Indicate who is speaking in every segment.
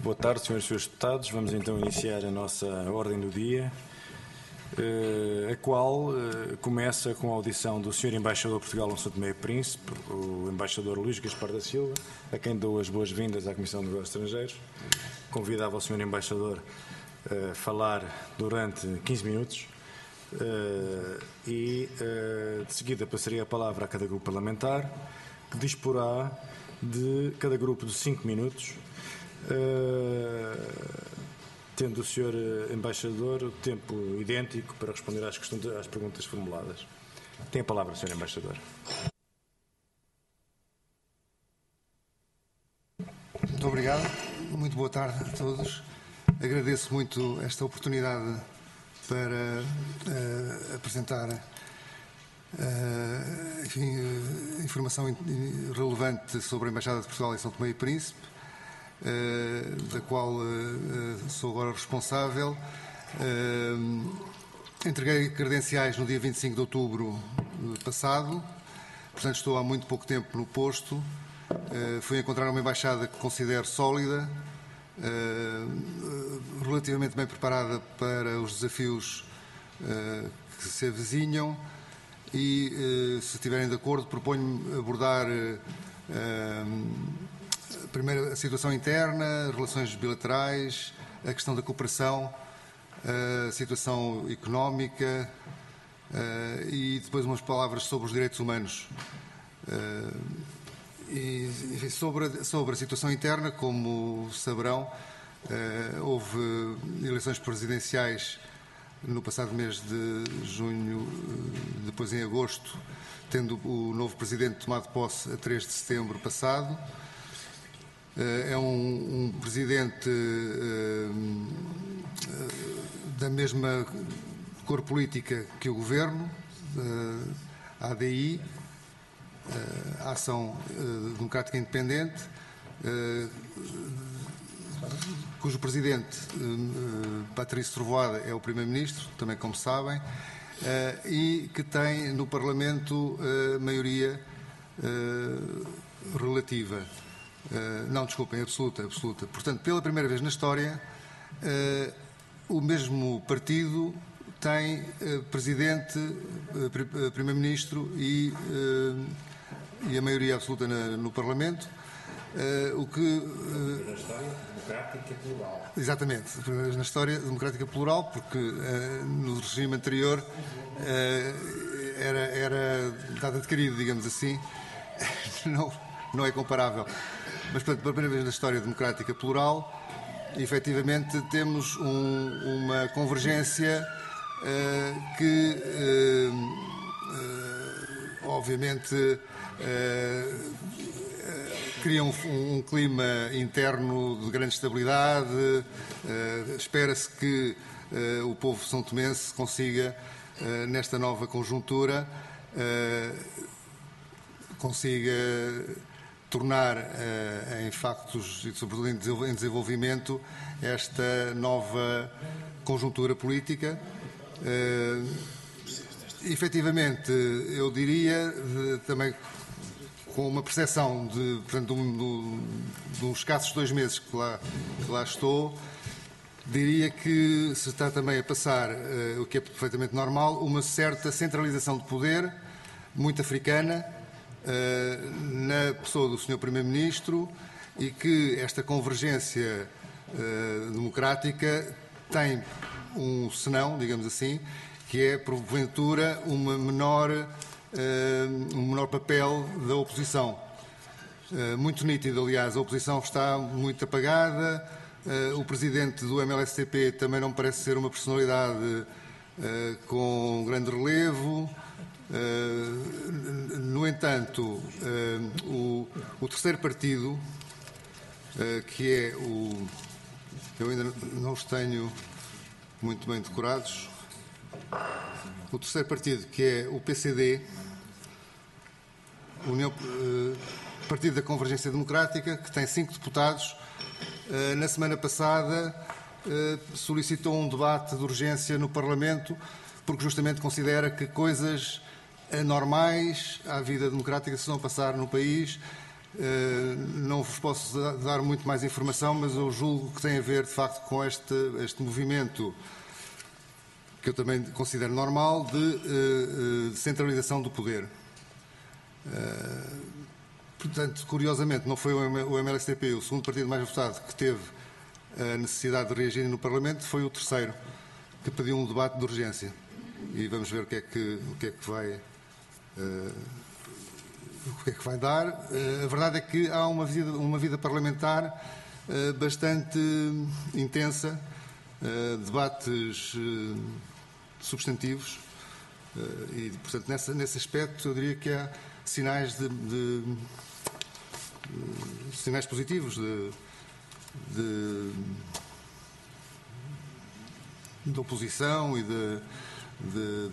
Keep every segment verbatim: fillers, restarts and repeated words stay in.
Speaker 1: Boa tarde, senhores e senhores deputados. Vamos então iniciar a nossa ordem do dia, a qual começa com a audição do senhor Embaixador de Portugal no São Tomé e Príncipe, o Embaixador Luís Gaspar da Silva, a quem dou as boas-vindas à Comissão de Negócios Estrangeiros. Convidava o senhor Embaixador a falar durante quinze minutos e, de seguida, passaria a palavra a cada grupo parlamentar, que disporá de cada grupo de cinco minutos, Uh, tendo o senhor Embaixador o tempo idêntico para responder às, questões, às perguntas formuladas. Tem a palavra, senhor Embaixador.
Speaker 2: Muito obrigado. Muito boa tarde a todos. Agradeço muito esta oportunidade para uh, apresentar uh, enfim, uh, informação relevante sobre a Embaixada de Portugal em São Tomé e Príncipe, Uh, da qual uh, sou agora responsável. Uh, entreguei credenciais no dia vinte e cinco de outubro passado, portanto estou há muito pouco tempo no posto. Uh, fui encontrar uma embaixada que considero sólida, uh, relativamente bem preparada para os desafios uh, que se avizinham e, uh, se estiverem de acordo, proponho abordar uh, primeiro a situação interna, relações bilaterais, a questão da cooperação, a situação económica e depois umas palavras sobre os direitos humanos. E sobre a, sobre a situação interna, como saberão, houve eleições presidenciais no passado mês de junho, depois em agosto, tendo o novo presidente tomado posse a três de setembro passado. É um, um presidente uh, uh, da mesma cor política que o governo, uh, a ADI, uh, a Ação uh, Democrática Independente, uh, cujo presidente, uh, Patrício Trovoada, é o primeiro-ministro, também como sabem, uh, e que tem no Parlamento uh, maioria uh, relativa. Uh, não, desculpem, absoluta, absoluta. Portanto, pela primeira vez na história, uh, o mesmo partido tem uh, presidente, uh, primeiro-ministro e, uh, e a maioria absoluta na, no Parlamento, uh, o que... Uh,
Speaker 1: na história democrática plural.
Speaker 2: Exatamente, primeira vez na história democrática plural, porque uh, no regime anterior uh, era, era dado adquirido, digamos assim, não, não é comparável. Mas, portanto, pela primeira vez na história democrática plural, efetivamente temos um, uma convergência uh, que, uh, uh, obviamente, uh, uh, cria um, um clima interno de grande estabilidade. Uh, espera-se que uh, o povo são-tomense consiga, uh, nesta nova conjuntura, uh, consiga tornar uh, em factos e, sobretudo, em desenvolvimento esta nova conjuntura política. Uh, efetivamente, eu diria, de, também com uma percepção de, portanto, de, um, de, de uns escassos dois meses que lá, que lá estou, diria que se está também a passar, uh, o que é perfeitamente normal, uma certa centralização de poder, muito africana, Uh, na pessoa do senhor Primeiro-Ministro, e que esta convergência uh, democrática tem um senão, digamos assim, que é, porventura, uma menor, uh, um menor papel da oposição. Uh, muito nítido, aliás, a oposição está muito apagada, uh, o presidente do M L S T P também não parece ser uma personalidade uh, com grande relevo. Uh, no entanto, uh, o, o terceiro partido, uh, que é o... Eu ainda não os tenho muito bem decorados. O terceiro partido, que é o P C D, União, uh, Partido da Convergência Democrática, que tem cinco deputados, uh, na semana passada uh, solicitou um debate de urgência no Parlamento, porque justamente considera que coisas anormais à vida democrática se vão passar no país, Não vos posso dar muito mais informação, mas eu julgo que tem a ver, de facto, com este, este movimento, que eu também considero normal, de, de centralização do poder. Portanto, curiosamente, não foi o M L S T P, o segundo partido mais votado, que teve a necessidade de reagir no Parlamento, foi o terceiro, que pediu um debate de urgência. E vamos ver o que é que, o que, é que vai... Uh, o que é que vai dar. Uh, a verdade é que há uma vida, uma vida parlamentar uh, bastante intensa, uh, debates uh, substantivos, uh, e, portanto, nessa, nesse aspecto, eu diria que há sinais de, de, de sinais positivos de, de, de oposição e de, de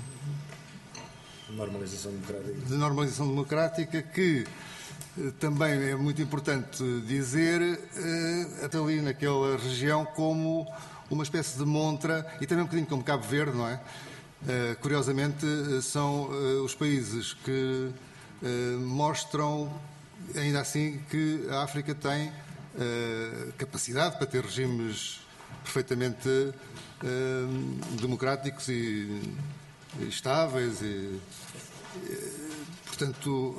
Speaker 1: normalização democrática.
Speaker 2: de normalização democrática, que também é muito importante dizer, até ali naquela região, como uma espécie de montra, e também um bocadinho como Cabo Verde, não é? Curiosamente, são os países que mostram, ainda assim, que a África tem capacidade para ter regimes perfeitamente democráticos e estáveis e, portanto,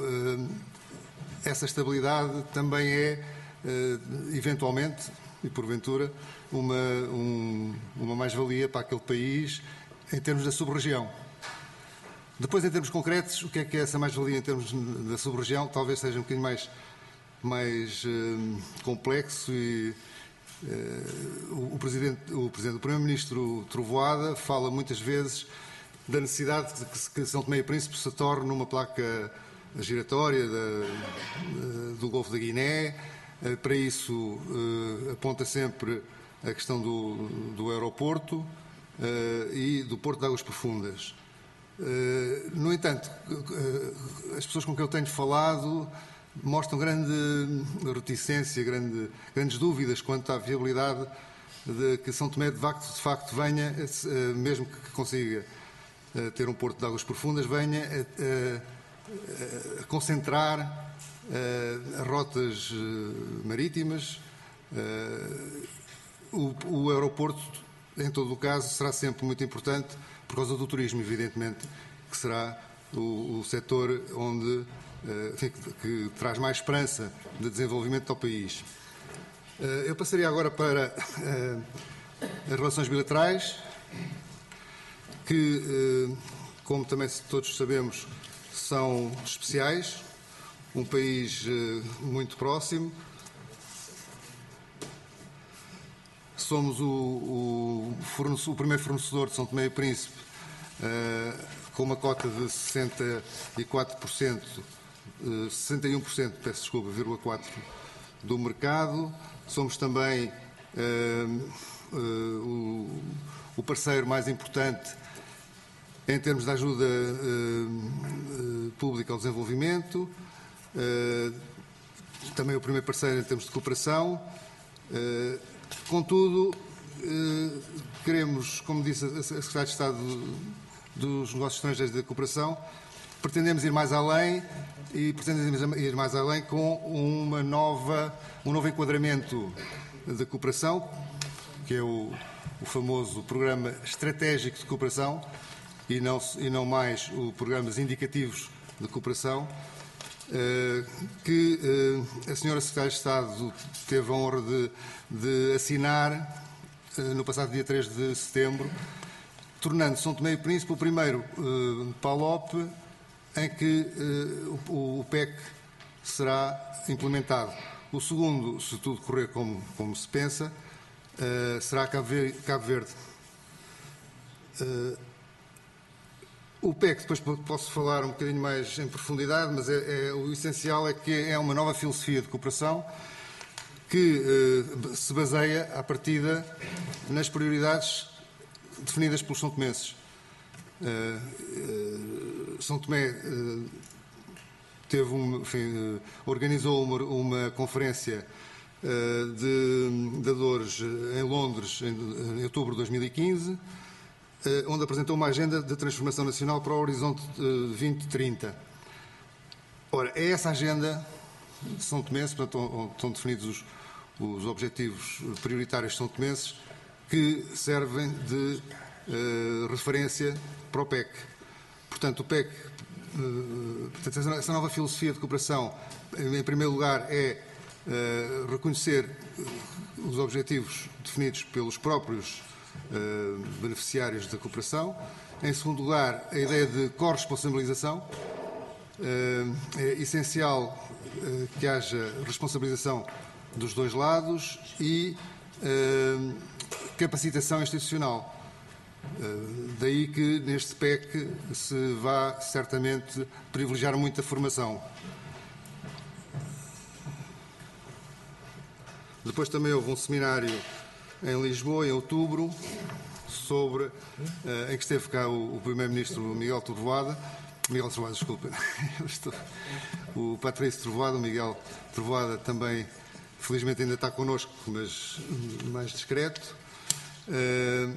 Speaker 2: essa estabilidade também é, eventualmente e porventura, uma, um, uma mais-valia para aquele país em termos da sub-região. Depois, em termos concretos, o que é que é essa mais-valia em termos da sub-região? Talvez seja um bocadinho mais, mais uh, complexo e uh, o, o Presidente, o, Presidente, o Primeiro-Ministro Trovoada fala muitas vezes da necessidade de que, que São Tomé e Príncipe se torne uma placa giratória da, do Golfo da Guiné. Para isso, uh, aponta sempre a questão do, do aeroporto uh, e do Porto de Águas Profundas. Uh, no entanto, uh, as pessoas com quem eu tenho falado mostram grande reticência, grande, grandes dúvidas quanto à viabilidade de que São Tomé de facto, de facto venha, uh, mesmo que consiga uh, ter um Porto de Águas Profundas, venha a, a, a concentrar Uh, rotas uh, marítimas. Uh, o, o aeroporto, em todo o caso, será sempre muito importante por causa do turismo, evidentemente, que será o, o setor onde, uh, enfim, que, que traz mais esperança de desenvolvimento ao país. Uh, eu passaria agora para uh, as relações bilaterais, que, uh, como também todos sabemos, são especiais. Um país uh, muito próximo. Somos o, o, o primeiro fornecedor de São Tomé e Príncipe uh, com uma cota de sessenta e quatro por cento, uh, sessenta e um por cento, peço desculpa, vírgula quatro por cento do mercado. Somos também uh, uh, o, o parceiro mais importante em termos de ajuda uh, uh, pública ao desenvolvimento. Uh, também o primeiro parceiro em termos de cooperação. Uh, contudo, uh, queremos, como disse a Secretária de Estado dos Negócios Estrangeiros e da Cooperação, pretendemos ir mais além e pretendemos ir mais além com uma nova, um novo enquadramento da cooperação, que é o, o famoso Programa Estratégico de Cooperação e não, e não mais o Programas Indicativos de Cooperação, Uh, que uh, a senhora Secretária de Estado teve a honra de, de assinar uh, no passado dia três de setembro, tornando São Tomé e Príncipe o primeiro uh, PALOP em que uh, o, o P E C será implementado. O segundo, se tudo correr como, como se pensa, uh, será Cabo Verde. Cabo Verde. Uh, O P E C, depois posso falar um bocadinho mais em profundidade, mas é, é, o essencial é que é uma nova filosofia de cooperação que eh, se baseia, à partida, nas prioridades definidas pelos são tomenses. Eh, eh, São Tomé eh, teve um, enfim, organizou uma, uma conferência eh, de dadores em Londres em, em outubro de dois mil e quinze, onde apresentou uma agenda de transformação nacional para o horizonte vinte trinta. Ora, é essa agenda São Tomense, portanto, onde estão definidos os, os objetivos prioritários são tomenses, que servem de uh, referência para o P E C. Portanto, o P E C, uh, portanto, essa nova filosofia de cooperação, em primeiro lugar, é uh, reconhecer os objetivos definidos pelos próprios uh, beneficiários da cooperação. Em segundo lugar, a ideia de corresponsabilização. Uh, é essencial uh, que haja responsabilização dos dois lados e uh, capacitação institucional. Uh, daí que neste P E C se vá certamente privilegiar muito a formação. Depois também houve um seminário em Lisboa, em outubro, sobre, uh, em que esteve cá o, o Primeiro-Ministro Miguel Trovoada, Miguel Trovoada, desculpa, o Patrício Trovoada, o Miguel Trovoada também, felizmente ainda está connosco, mas mais discreto, uh,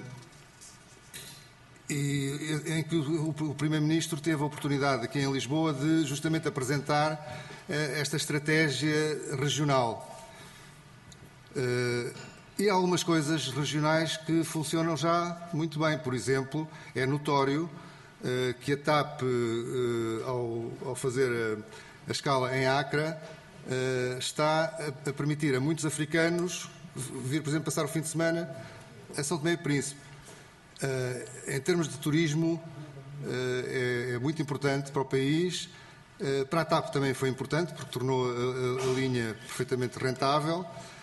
Speaker 2: e em que o, o Primeiro-Ministro teve a oportunidade aqui em Lisboa de justamente apresentar uh, esta estratégia regional. Uh, e há algumas coisas regionais que funcionam já muito bem. Por exemplo, é notório uh, que a TAP, uh, ao, ao fazer a, a escala em Accra, uh, está a, a permitir a muitos africanos vir, por exemplo, passar o fim de semana a São Tomé e Príncipe. Uh, em termos de turismo, uh, é, é muito importante para o país. Uh, para a TAP também foi importante, porque tornou a, a, a linha perfeitamente rentável.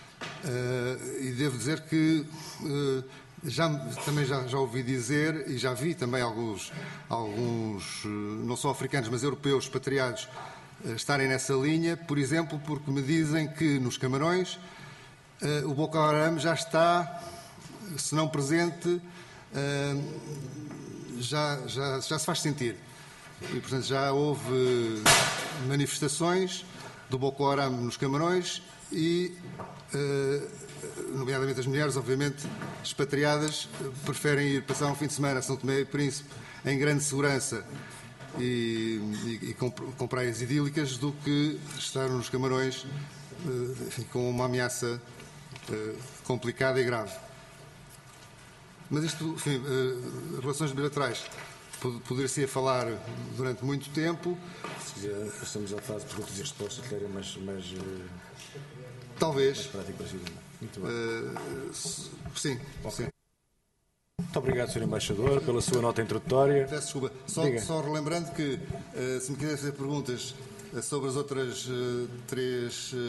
Speaker 2: Uh, e devo dizer que uh, já, também já, já ouvi dizer e já vi também alguns, alguns uh, não só africanos, mas europeus expatriados uh, estarem nessa linha, por exemplo, porque me dizem que nos Camarões uh, o Boko Haram já está, se não presente, uh, já, já, já se faz sentir. E, portanto, já houve manifestações do Boko Haram nos Camarões e Uh, nomeadamente as mulheres, obviamente, expatriadas, uh, preferem ir passar um fim de semana a São Tomé e Príncipe em grande segurança e, e, e com, com praias idílicas do que estar nos Camarões uh, enfim, com uma ameaça uh, complicada e grave. Mas isto, enfim, uh, relações bilaterais, poder-se falar durante muito tempo.
Speaker 1: Se quiser, estamos à fase de perguntas e respostas, que era mais... mais uh...
Speaker 2: Talvez.
Speaker 1: Muito bem.
Speaker 2: Uh, sim, okay. sim.
Speaker 1: Muito obrigado, senhor Embaixador, pela sua nota introdutória.
Speaker 2: Peço desculpa. Só, só relembrando que, uh, se me quiser fazer perguntas uh, sobre as outras uh, três, uh,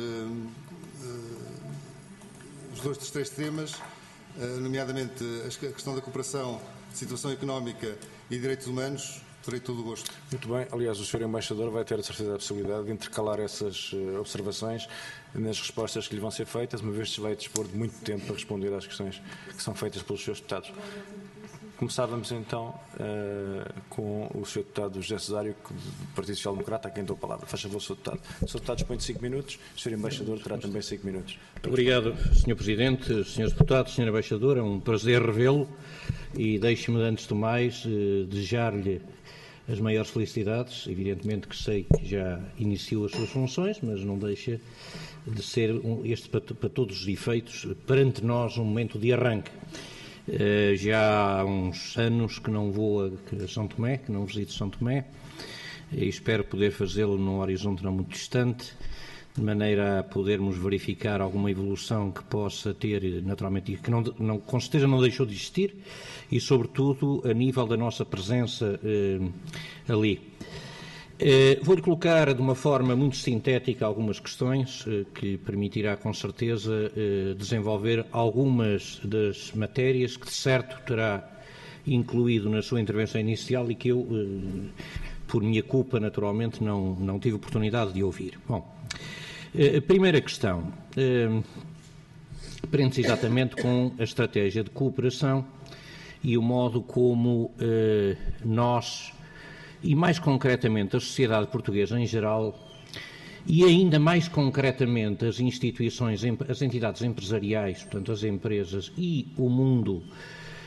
Speaker 2: uh, os dois dos três temas, uh, nomeadamente a questão da cooperação, situação económica e direitos humanos, terei todo o gosto.
Speaker 1: Muito bem. Aliás, o senhor Embaixador vai ter a certeza a possibilidade de intercalar essas uh, observações nas respostas que lhe vão ser feitas, uma vez que se vai dispor de muito tempo para responder às questões que são feitas pelos seus deputados. Começávamos então uh, com o senhor deputado José Cesário, do Partido Social Democrata, a quem dou a palavra. Faz favor, senhor deputado. O senhor deputado dispõe de cinco minutos, o senhor Embaixador terá também cinco minutos.
Speaker 3: Obrigado, senhor Presidente, senhores deputados, senhor Embaixador, é um prazer revê-lo e deixe-me, antes de mais, uh, desejar-lhe as maiores felicidades. Evidentemente que sei que já iniciou as suas funções, mas não deixa de ser um, este, para, para todos os efeitos, perante nós, um momento de arranque. Uh, já há uns anos que não vou a São Tomé, que não visito São Tomé, e espero poder fazê-lo num horizonte não muito distante, de maneira a podermos verificar alguma evolução que possa ter, naturalmente, e que não, não, com certeza não deixou de existir, e, sobretudo, a nível da nossa presença uh, ali. Uh, Vou-lhe colocar de uma forma muito sintética algumas questões uh, que permitirá, com certeza, uh, desenvolver algumas das matérias que, de certo, terá incluído na sua intervenção inicial e que eu, uh, por minha culpa, naturalmente, não, não tive oportunidade de ouvir. Bom, uh, a primeira questão uh, prende-se exatamente com a estratégia de cooperação e o modo como uh, nós, e mais concretamente a sociedade portuguesa em geral, e ainda mais concretamente as instituições, as entidades empresariais, portanto as empresas e o mundo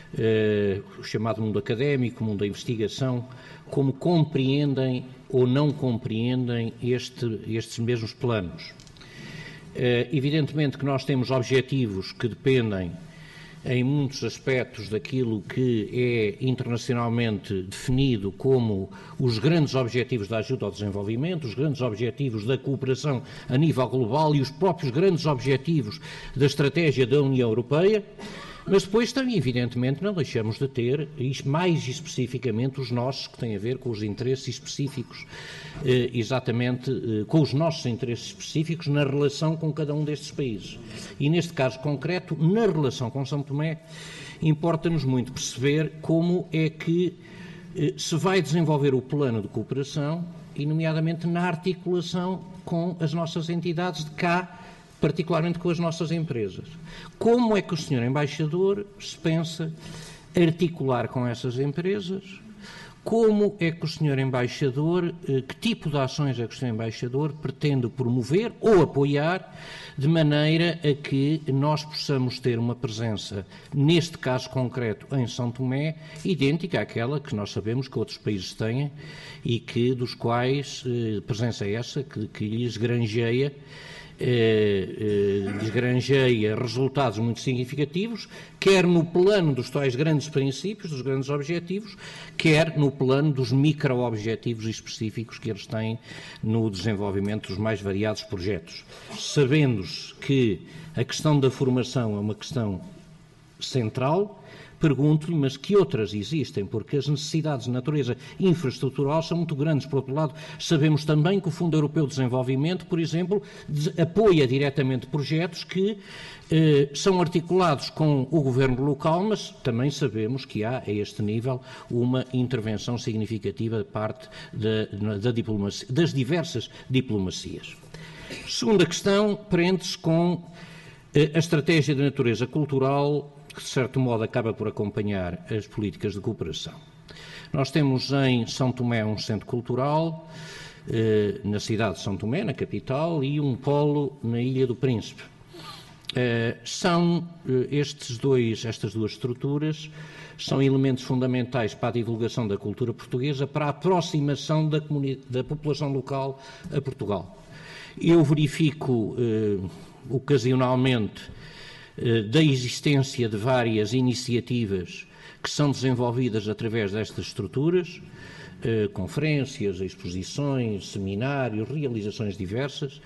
Speaker 3: eh, o chamado mundo académico, o mundo da investigação, como compreendem ou não compreendem este, estes mesmos planos. Eh, evidentemente que nós temos objetivos que dependem em muitos aspectos daquilo que é internacionalmente definido como os grandes objetivos da ajuda ao desenvolvimento, os grandes objetivos da cooperação a nível global e os próprios grandes objetivos da estratégia da União Europeia, mas depois também, evidentemente, não deixamos de ter, mais especificamente, os nossos, que têm a ver com os interesses específicos, eh, exatamente eh, com os nossos interesses específicos na relação com cada um destes países. E neste caso concreto, na relação com São Tomé, importa-nos muito perceber como é que eh, se vai desenvolver o plano de cooperação, e nomeadamente na articulação com as nossas entidades de cá, particularmente com as nossas empresas. Como é que o senhor Embaixador se pensa articular com essas empresas? Como é que o senhor Embaixador, que tipo de ações é que o senhor Embaixador pretende promover ou apoiar de maneira a que nós possamos ter uma presença, neste caso concreto, em São Tomé, idêntica àquela que nós sabemos que outros países têm e que, dos quais, presença essa que, que lhes granjeia Eh, eh, desgranjeia resultados muito significativos, quer no plano dos tais grandes princípios, dos grandes objetivos, quer no plano dos micro-objetivos específicos que eles têm no desenvolvimento dos mais variados projetos. Sabendo-se que a questão da formação é uma questão central, pergunto-lhe, mas que outras existem? Porque as necessidades de natureza infraestrutural são muito grandes. Por outro lado, sabemos também que o Fundo Europeu de Desenvolvimento, por exemplo, apoia diretamente projetos que eh, são articulados com o governo local, mas também sabemos que há, a este nível, uma intervenção significativa da parte da, da diplomacia, das diversas diplomacias. Segunda questão, prende-se com eh, a estratégia de natureza cultural, que de certo modo acaba por acompanhar as políticas de cooperação. Nós temos em São Tomé um centro cultural, eh, na cidade de São Tomé, na capital, e um polo na Ilha do Príncipe. Eh, são eh, estes dois, estas duas estruturas são elementos fundamentais para a divulgação da cultura portuguesa, para a aproximação da, da população local a Portugal. Eu verifico eh, ocasionalmente da existência de várias iniciativas que são desenvolvidas através destas estruturas, eh, conferências, exposições, seminários, realizações diversas.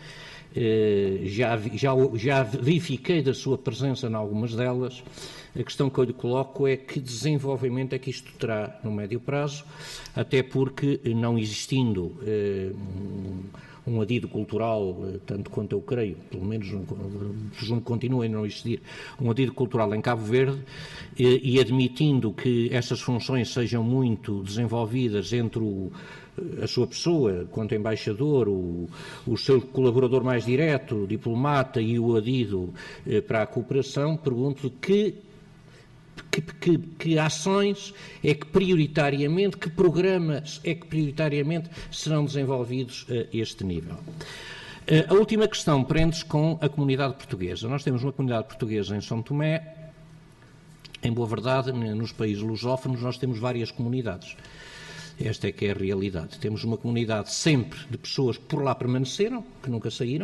Speaker 3: Eh, já, já, já verifiquei da sua presença em algumas delas. A questão que eu lhe coloco é que desenvolvimento é que isto terá no médio prazo, até porque, não existindo eh, um, um adido cultural, tanto quanto eu creio, pelo menos presumo que continue a não existir, um adido cultural em Cabo Verde, e, e admitindo que essas funções sejam muito desenvolvidas entre o, a sua pessoa, quanto embaixador, o, o seu colaborador mais direto, o diplomata e o adido eh, para a cooperação, pergunto-lhe que Que, que, que ações é que prioritariamente, que programas é que prioritariamente serão desenvolvidos a este nível. A última questão prende-se com a comunidade portuguesa. Nós temos uma comunidade portuguesa em São Tomé. Em boa verdade, nos países lusófonos nós temos várias comunidades. Esta é que é a realidade. Temos uma comunidade sempre de pessoas que por lá permaneceram, que nunca saíram.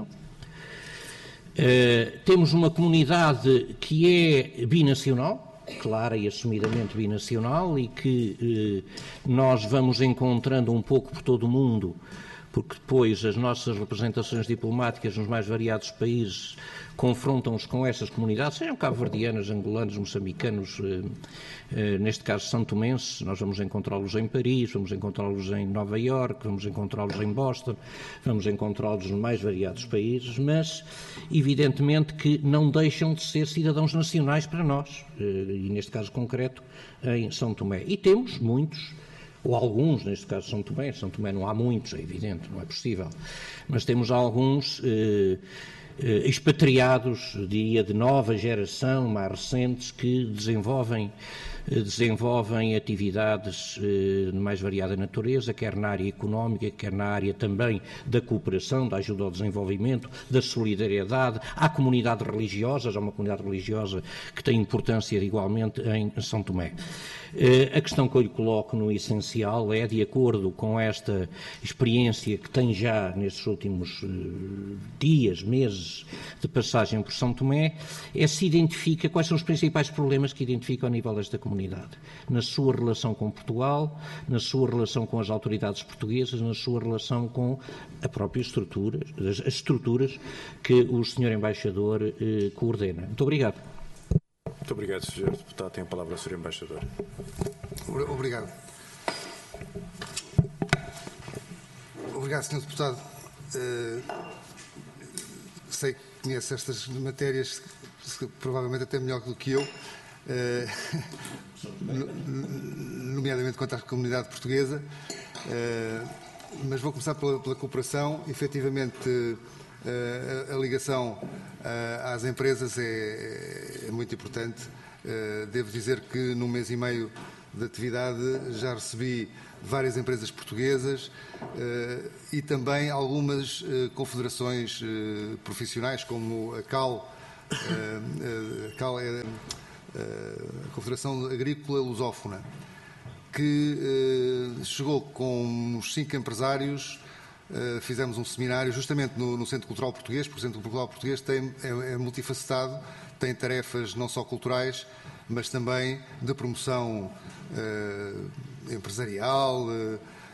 Speaker 3: Uh, temos uma comunidade que é binacional, clara e assumidamente binacional, e que eh, nós vamos encontrando um pouco por todo o mundo, porque depois as nossas representações diplomáticas nos mais variados países confrontam-nos com essas comunidades, sejam cabo-verdianas, angolanos, moçambicanos, eh, eh, neste caso santomenses. Nós vamos encontrá-los em Paris, vamos encontrá-los em Nova Iorque, vamos encontrá-los em Boston, vamos encontrá-los nos mais variados países, mas evidentemente que não deixam de ser cidadãos nacionais para nós, eh, e neste caso concreto em São Tomé. E temos muitos, ou alguns, neste caso São Tomé, São Tomé não há muitos, é evidente, não é possível, mas temos alguns eh, expatriados, diria, de nova geração, mais recentes, que desenvolvem, desenvolvem atividades de mais variada natureza, quer na área económica, quer na área também da cooperação, da ajuda ao desenvolvimento, da solidariedade. Há comunidades religiosas, há uma comunidade religiosa que tem importância igualmente em São Tomé. A questão que eu lhe coloco no essencial é, de acordo com esta experiência que tem já nestes últimos dias, meses de passagem por São Tomé, é se identifica quais são os principais problemas que identifica ao nível desta comunidade, na sua relação com Portugal, na sua relação com as autoridades portuguesas, na sua relação com a própria estrutura, as, as estruturas que o senhor Embaixador eh, coordena. Muito obrigado.
Speaker 1: Muito obrigado, senhor Deputado. Tem a palavra o senhor Embaixador.
Speaker 2: Obrigado. Obrigado, senhor Deputado. Uh, sei que conhece estas matérias, provavelmente até melhor do que eu, uh, nomeadamente quanto à comunidade portuguesa, uh, mas vou começar pela, pela cooperação. Efetivamente, uh, a, a ligação uh, às empresas é, é muito importante. Uh, devo dizer que num mês e meio de atividade já recebi várias empresas portuguesas uh, e também algumas uh, confederações uh, profissionais, como a C A L, uh, uh, a C A L é uh, a Confederação Agrícola Lusófona, que uh, chegou com uns cinco empresários. Uh, fizemos um seminário justamente no, no Centro Cultural Português, porque o Centro Cultural Português tem, é, é multifacetado, tem tarefas não só culturais, mas também de promoção uh, empresarial. Uh,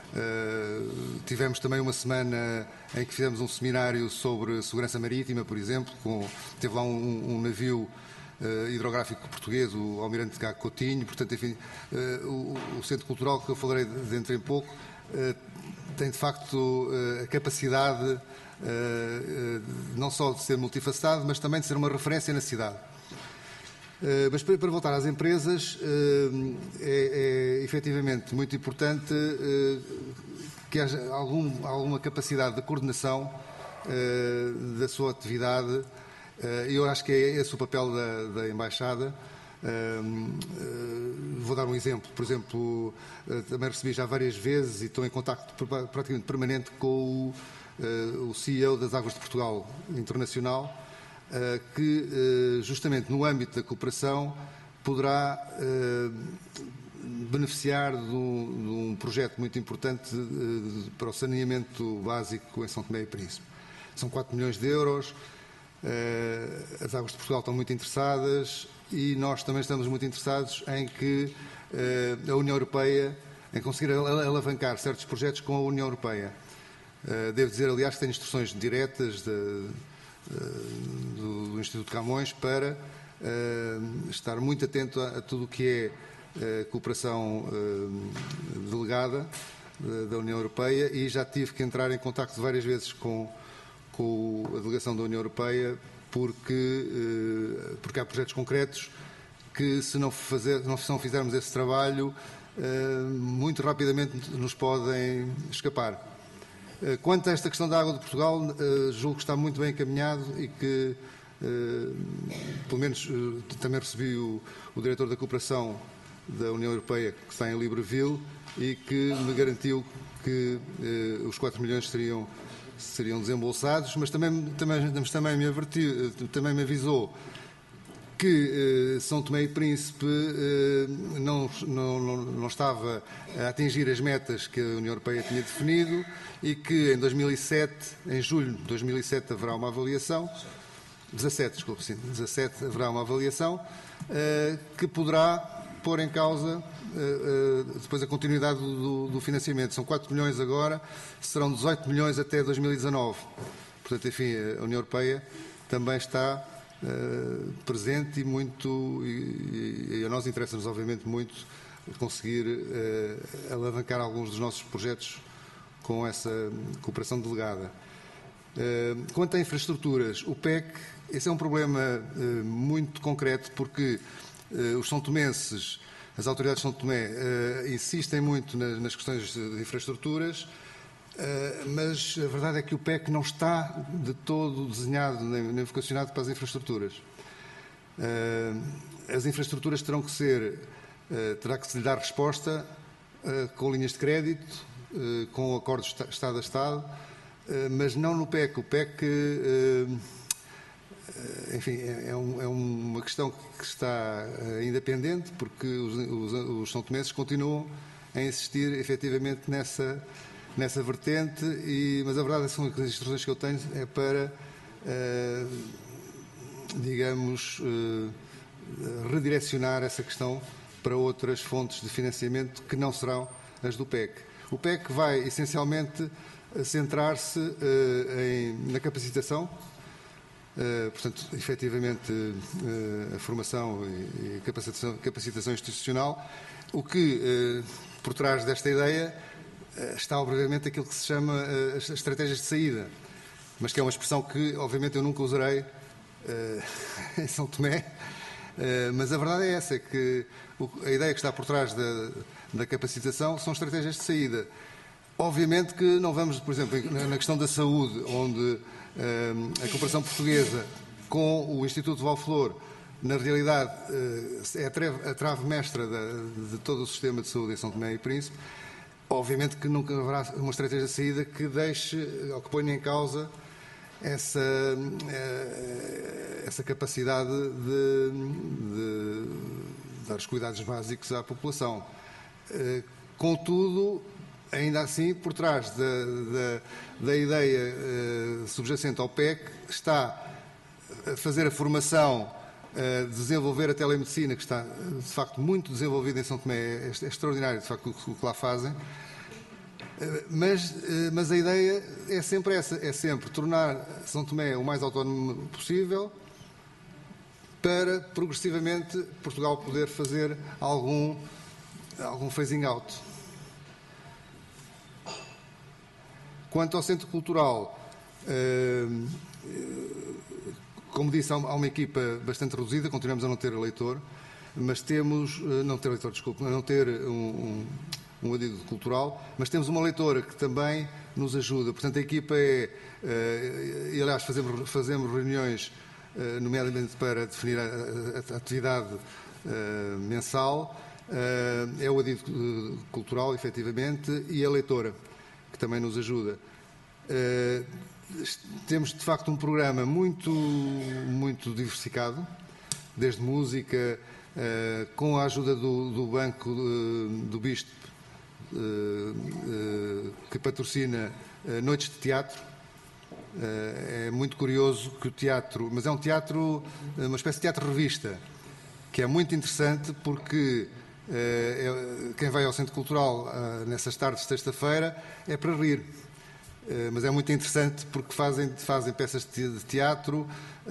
Speaker 2: uh, tivemos também uma semana em que fizemos um seminário sobre segurança marítima, por exemplo. Com, teve lá um, um navio uh, hidrográfico português, o Almirante Gago Coutinho. Portanto, enfim, uh, o, o Centro Cultural, que eu falarei dentro em pouco, uh, tem de facto uh, a capacidade uh, uh, não só de ser multifacetado, mas também de ser uma referência na cidade. Uh, mas para, para voltar às empresas, uh, é, é efetivamente muito importante uh, que haja algum, alguma capacidade de coordenação uh, da sua atividade. Uh, eu acho que é esse o papel da, da Embaixada. Uh, uh, vou dar um exemplo. Por exemplo, uh, também recebi já várias vezes e estou em contacto praticamente permanente com o, uh, o C E O das Águas de Portugal Internacional, uh, que uh, justamente no âmbito da cooperação poderá uh, beneficiar de um, de um projeto muito importante uh, para o saneamento básico em São Tomé e Príncipe. São quatro milhões de euros, uh, as Águas de Portugal estão muito interessadas. E nós também estamos muito interessados em que uh, a União Europeia, em conseguir alavancar certos projetos com a União Europeia. Uh, devo dizer, aliás, que tenho instruções diretas de, uh, do, do Instituto Camões para uh, estar muito atento a, a tudo o que é uh, cooperação uh, delegada uh, da União Europeia, e já tive que entrar em contacto várias vezes com, com a delegação da União Europeia, porque, porque há projetos concretos que, se não, fazer, se não fizermos esse trabalho, muito rapidamente nos podem escapar. Quanto a esta questão da água de Portugal, julgo que está muito bem encaminhado e que, pelo menos, também recebi o, o diretor da cooperação da União Europeia, que está em Libreville, e que me garantiu que os quatro milhões seriam seriam desembolsados, mas também, também, também, me, avertiu, também me avisou que eh, São Tomé e Príncipe eh, não, não, não estava a atingir as metas que a União Europeia tinha definido e que em dois mil e sete, em julho de dois mil e sete, haverá uma avaliação, dezassete, desculpe, sim, dezassete haverá uma avaliação eh, que poderá pôr em causa Uh, uh, depois a continuidade do, do financiamento. São quatro milhões agora, serão dezoito milhões até dois mil e dezanove. Portanto, enfim, a União Europeia também está uh, presente e muito, e, e a nós interessa-nos obviamente muito conseguir uh, alavancar alguns dos nossos projetos com essa cooperação delegada. Uh, quanto a infraestruturas, o P E C, esse é um problema uh, muito concreto, porque uh, os são-tomenses, as autoridades de São Tomé uh, insistem muito nas, nas questões de infraestruturas, mas a verdade é que o P E C não está de todo desenhado nem vocacionado para as infraestruturas. As infraestruturas terão que ser, terá que se lhe dar resposta com linhas de crédito, com acordos Estado a Estado, mas não no P E C. O P E C, enfim, é, um, é uma questão que está ainda pendente, porque os, os, os são tomenses continuam a insistir efetivamente nessa, nessa vertente, e, mas a verdade são que as instruções que eu tenho é para, digamos, redirecionar essa questão para outras fontes de financiamento que não serão as do P E C. O P E C vai, essencialmente, centrar-se uh, na capacitação, uh, portanto, efetivamente, uh, a formação e, e capacitação, capacitação institucional, o que, uh, por trás desta ideia, uh, está, obviamente, aquilo que se chama uh, as estratégias de saída, mas que é uma expressão que, obviamente, eu nunca usarei uh, em São Tomé, uh, mas a verdade é essa, é que o, a ideia que está por trás da, da capacitação são estratégias de saída. Obviamente que não vamos, por exemplo, na questão da saúde, onde um, a cooperação portuguesa com o Instituto Valflor, na realidade, uh, é a trave, a trave mestra de, de todo o sistema de saúde em São Tomé e Príncipe, obviamente que nunca haverá uma estratégia de saída que deixe, ou que ponha em causa essa, uh, essa capacidade de, de dar os cuidados básicos à população. Uh, contudo, ainda assim, por trás da, da, da ideia uh, subjacente ao P E C, está a fazer a formação, uh, desenvolver a telemedicina, que está, de facto, muito desenvolvida em São Tomé. É, é extraordinário, de facto, o, o que lá fazem. Uh, mas, uh, mas a ideia é sempre essa, é sempre tornar São Tomé o mais autónomo possível para, progressivamente, Portugal poder fazer algum, algum phasing out. Quanto ao Centro Cultural, como disse, há uma equipa bastante reduzida, continuamos a não ter eleitor, mas temos, não ter eleitor, desculpe, a não ter um, um, um adíduo cultural, mas temos uma leitora que também nos ajuda. Portanto, a equipa é, e aliás fazemos, fazemos reuniões, nomeadamente para definir a, a, a atividade mensal, é o adíduo cultural, efetivamente, e a leitora, que também nos ajuda. Uh, temos, de facto, um programa muito, muito diversificado, desde música, uh, com a ajuda do, do Banco uh, do Bispo, uh, uh, que patrocina uh, noites de teatro. Uh, é muito curioso que o teatro, mas é um teatro, uma espécie de teatro-revista, que é muito interessante porque Uh, é, quem vai ao Centro Cultural uh, nessas tardes de sexta-feira é para rir, uh, mas é muito interessante porque fazem, fazem peças de teatro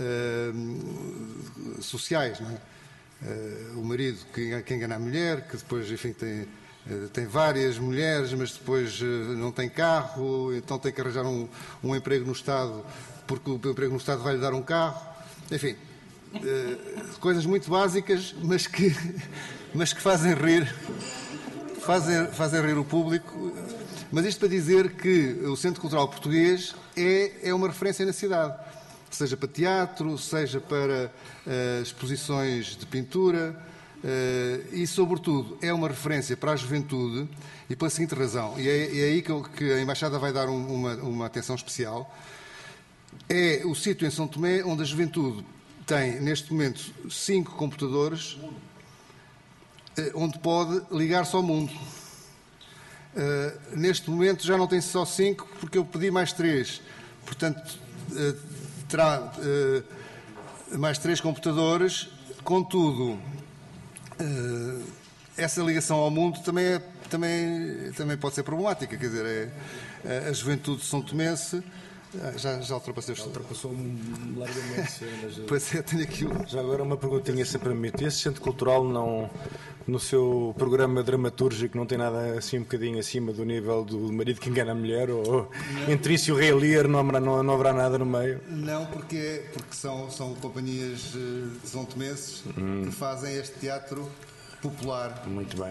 Speaker 2: uh, sociais, não é? Uh, o marido que, que engana a mulher, que depois, enfim, tem, uh, tem várias mulheres, mas depois uh, não tem carro, então tem que arranjar um, um emprego no Estado, porque o emprego no Estado vai lhe dar um carro, enfim, uh, coisas muito básicas, mas que mas que fazem rir, fazem, fazem rir o público. Mas isto para dizer que o Centro Cultural Português é, é uma referência na cidade, seja para teatro, seja para uh, exposições de pintura, uh, e, sobretudo, é uma referência para a juventude, e pela seguinte razão, e é, é aí que, eu, que a Embaixada vai dar um, uma, uma atenção especial, é o sítio em São Tomé onde a juventude tem, neste momento, cinco computadores, onde pode ligar-se ao mundo. Uh, neste momento já não tem só cinco, porque eu pedi mais três. Portanto, uh, terá uh, mais três computadores. Contudo, uh, essa ligação ao mundo também, é, também, também pode ser problemática. Quer dizer, é, a juventude são tomense. Já, já ultrapassei o
Speaker 1: Já ultrapassou-me largamente. Mas,
Speaker 2: pois é, tenho aqui um...
Speaker 1: Já agora uma perguntinha, se permite. Esse Centro Cultural, não, no seu programa dramatúrgico, não tem nada assim um bocadinho acima do nível do marido que engana a mulher? Ou não. Entre isso e o Rei Lear não haverá, não, não haverá nada no meio?
Speaker 2: Não, porque, porque são, são companhias de são tomenses hum. que fazem este teatro popular.
Speaker 1: Muito bem.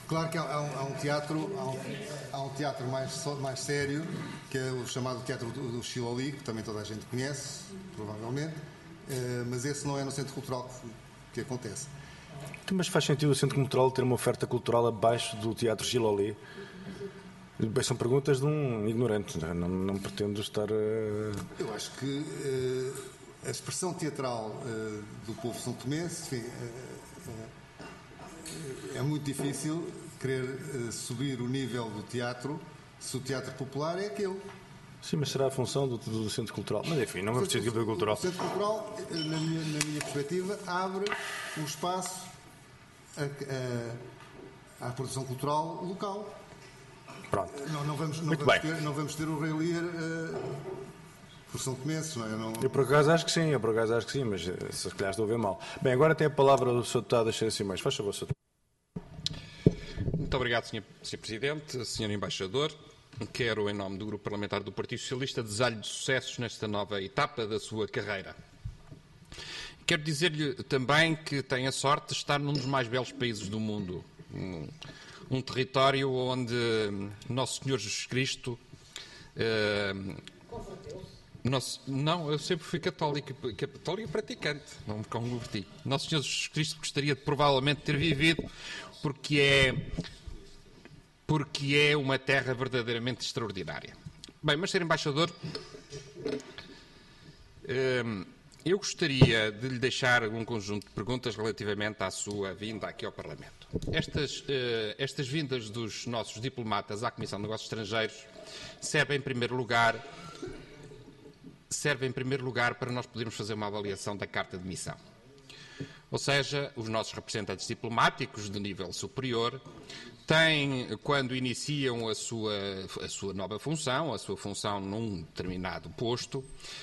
Speaker 2: Claro que há, há, um, há um teatro, há um, há um teatro mais, mais sério, que é o chamado Teatro do, do Xiloli, que também toda a gente conhece, provavelmente, uh, mas esse não é no Centro Cultural que, que acontece.
Speaker 1: Mas faz sentido o Centro Cultural ter uma oferta cultural abaixo do Teatro Xiloli? Bem, são perguntas de um ignorante, não, não, não pretendo estar... Uh...
Speaker 2: Eu acho que uh, a expressão teatral uh, do povo são tomense, enfim, uh, uh, é muito difícil querer uh, subir o nível do teatro se o teatro popular é aquele.
Speaker 1: Sim, mas será a função do, do Centro Cultural? Mas enfim, não é preciso de cultural.
Speaker 2: O Centro Cultural, na minha, na minha perspectiva, abre um espaço à, à, à produção cultural local.
Speaker 1: Pronto.
Speaker 2: Não, não, vamos, não,
Speaker 1: Muito
Speaker 2: vamos
Speaker 1: bem.
Speaker 2: ter, não vamos ter o Rei Lear uh, por São Tomense, não é? Não...
Speaker 1: Eu por acaso acho que sim, eu por acaso acho que sim, mas se calhar estou a ver mal. Bem, agora tem a palavra do senhor Deputado Alexandre Simões. Faz favor, senhor Deputado.
Speaker 4: Muito obrigado, senhor senhor Presidente, senhor Embaixador. Quero, em nome do Grupo Parlamentar do Partido Socialista, desejar-lhe sucessos nesta nova etapa da sua carreira. Quero dizer-lhe também que tem a sorte de estar num dos mais belos países do mundo. Um, um território onde Nosso Senhor Jesus Cristo... Uh, nosso, não, eu sempre fui católico, católico praticante, não me converti. Nosso Senhor Jesus Cristo gostaria de provavelmente ter vivido, porque é... porque é uma terra verdadeiramente extraordinária. Bem, mas, senhor Embaixador, eu gostaria de lhe deixar um conjunto de perguntas relativamente à sua vinda aqui ao Parlamento. Estas, estas vindas dos nossos diplomatas à Comissão de Negócios Estrangeiros servem, em primeiro lugar, servem, em primeiro lugar para nós podermos fazer uma avaliação da carta de missão. Ou seja, os nossos representantes diplomáticos de nível superior têm, quando iniciam a sua, a sua nova função, a sua função num determinado posto,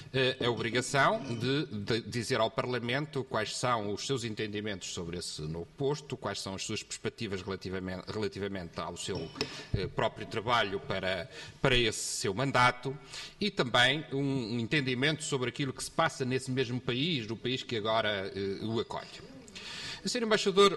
Speaker 4: a obrigação de, de dizer ao Parlamento quais são os seus entendimentos sobre esse novo posto, quais são as suas perspectivas relativamente, relativamente ao seu próprio trabalho para, para esse seu mandato e também um entendimento sobre aquilo que se passa nesse mesmo país, no país que agora uh, o acolhe. senhor Embaixador,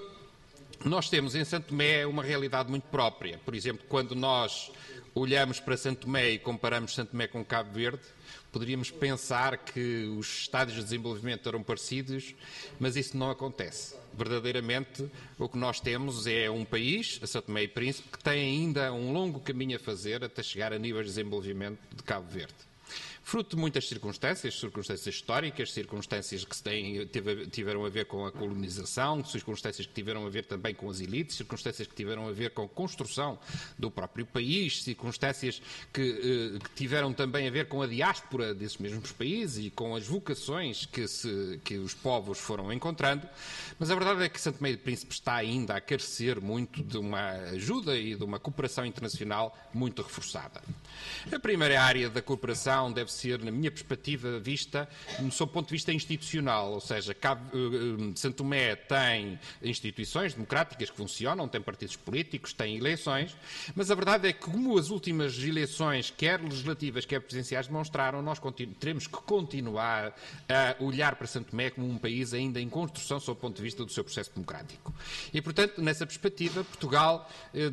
Speaker 4: nós temos em Santo Tomé uma realidade muito própria. Por exemplo, quando nós olhamos para Santo Tomé e comparamos Santo Tomé com Cabo Verde, poderíamos pensar que os estádios de desenvolvimento eram parecidos, mas isso não acontece. Verdadeiramente, o que nós temos é um país, a São Tomé e Príncipe, que tem ainda um longo caminho a fazer até chegar a níveis de desenvolvimento de Cabo Verde. Fruto de muitas circunstâncias, circunstâncias históricas, circunstâncias que têm, tiveram a ver com a colonização, circunstâncias que tiveram a ver também com as elites, circunstâncias que tiveram a ver com a construção do próprio país, circunstâncias que, que tiveram também a ver com a diáspora desses mesmos países e com as vocações que, se, que os povos foram encontrando. Mas a verdade é que Santo Tomé e Príncipe está ainda a carecer muito de uma ajuda e de uma cooperação internacional muito reforçada. A primeira área da cooperação deve ser, na minha perspectiva, vista do seu ponto de vista institucional, ou seja, Santo Tomé tem instituições democráticas que funcionam, tem partidos políticos, tem eleições, mas a verdade é que, como as últimas eleições, quer legislativas, quer presidenciais, demonstraram, nós teremos que continuar a olhar para Santo Tomé como um país ainda em construção, sob o ponto de vista do seu processo democrático. E, portanto, nessa perspectiva, Portugal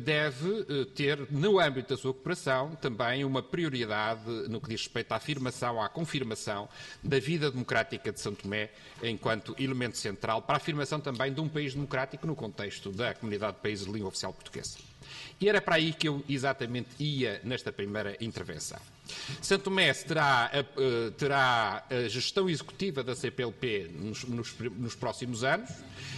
Speaker 4: deve ter, no âmbito da sua cooperação, também uma prioridade no que diz respeito à afirmação, à confirmação da vida democrática de São Tomé enquanto elemento central para a afirmação também de um país democrático no contexto da Comunidade de Países de Língua Oficial Portuguesa. E era para aí que eu exatamente ia nesta primeira intervenção. São Tomé terá a, terá a gestão executiva da C P L P nos, nos, nos próximos anos,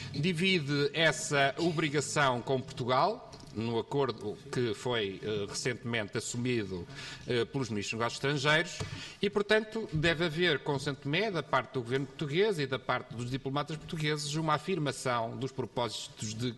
Speaker 4: divide essa obrigação com Portugal, no acordo que foi uh, recentemente assumido uh, pelos ministros dos Negócios Estrangeiros e, portanto, deve haver com Santo Tomé, da parte do governo português e da parte dos diplomatas portugueses, uma afirmação dos propósitos de uh,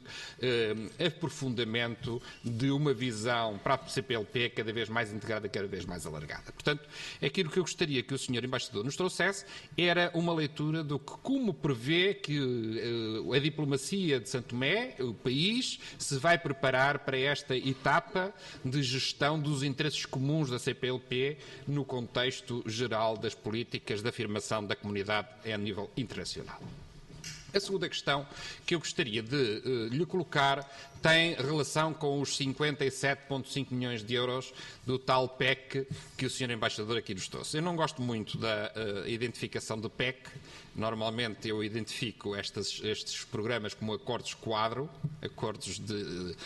Speaker 4: aprofundamento de uma visão para a C P L P cada vez mais integrada, cada vez mais alargada. Portanto, aquilo que eu gostaria que o senhor Embaixador nos trouxesse era uma leitura do que, como prevê que uh, a diplomacia de Santo Tomé, o país, se vai preparar para esta etapa de gestão dos interesses comuns da C P L P no contexto geral das políticas de afirmação da comunidade a nível internacional. A segunda questão que eu gostaria de uh, lhe colocar tem relação com os cinquenta e sete vírgula cinco milhões de euros do tal P E C que o senhor Embaixador aqui nos trouxe. Eu não gosto muito da uh, identificação do P E C. Normalmente eu identifico estas, estes programas como acordos quadro, acordos de,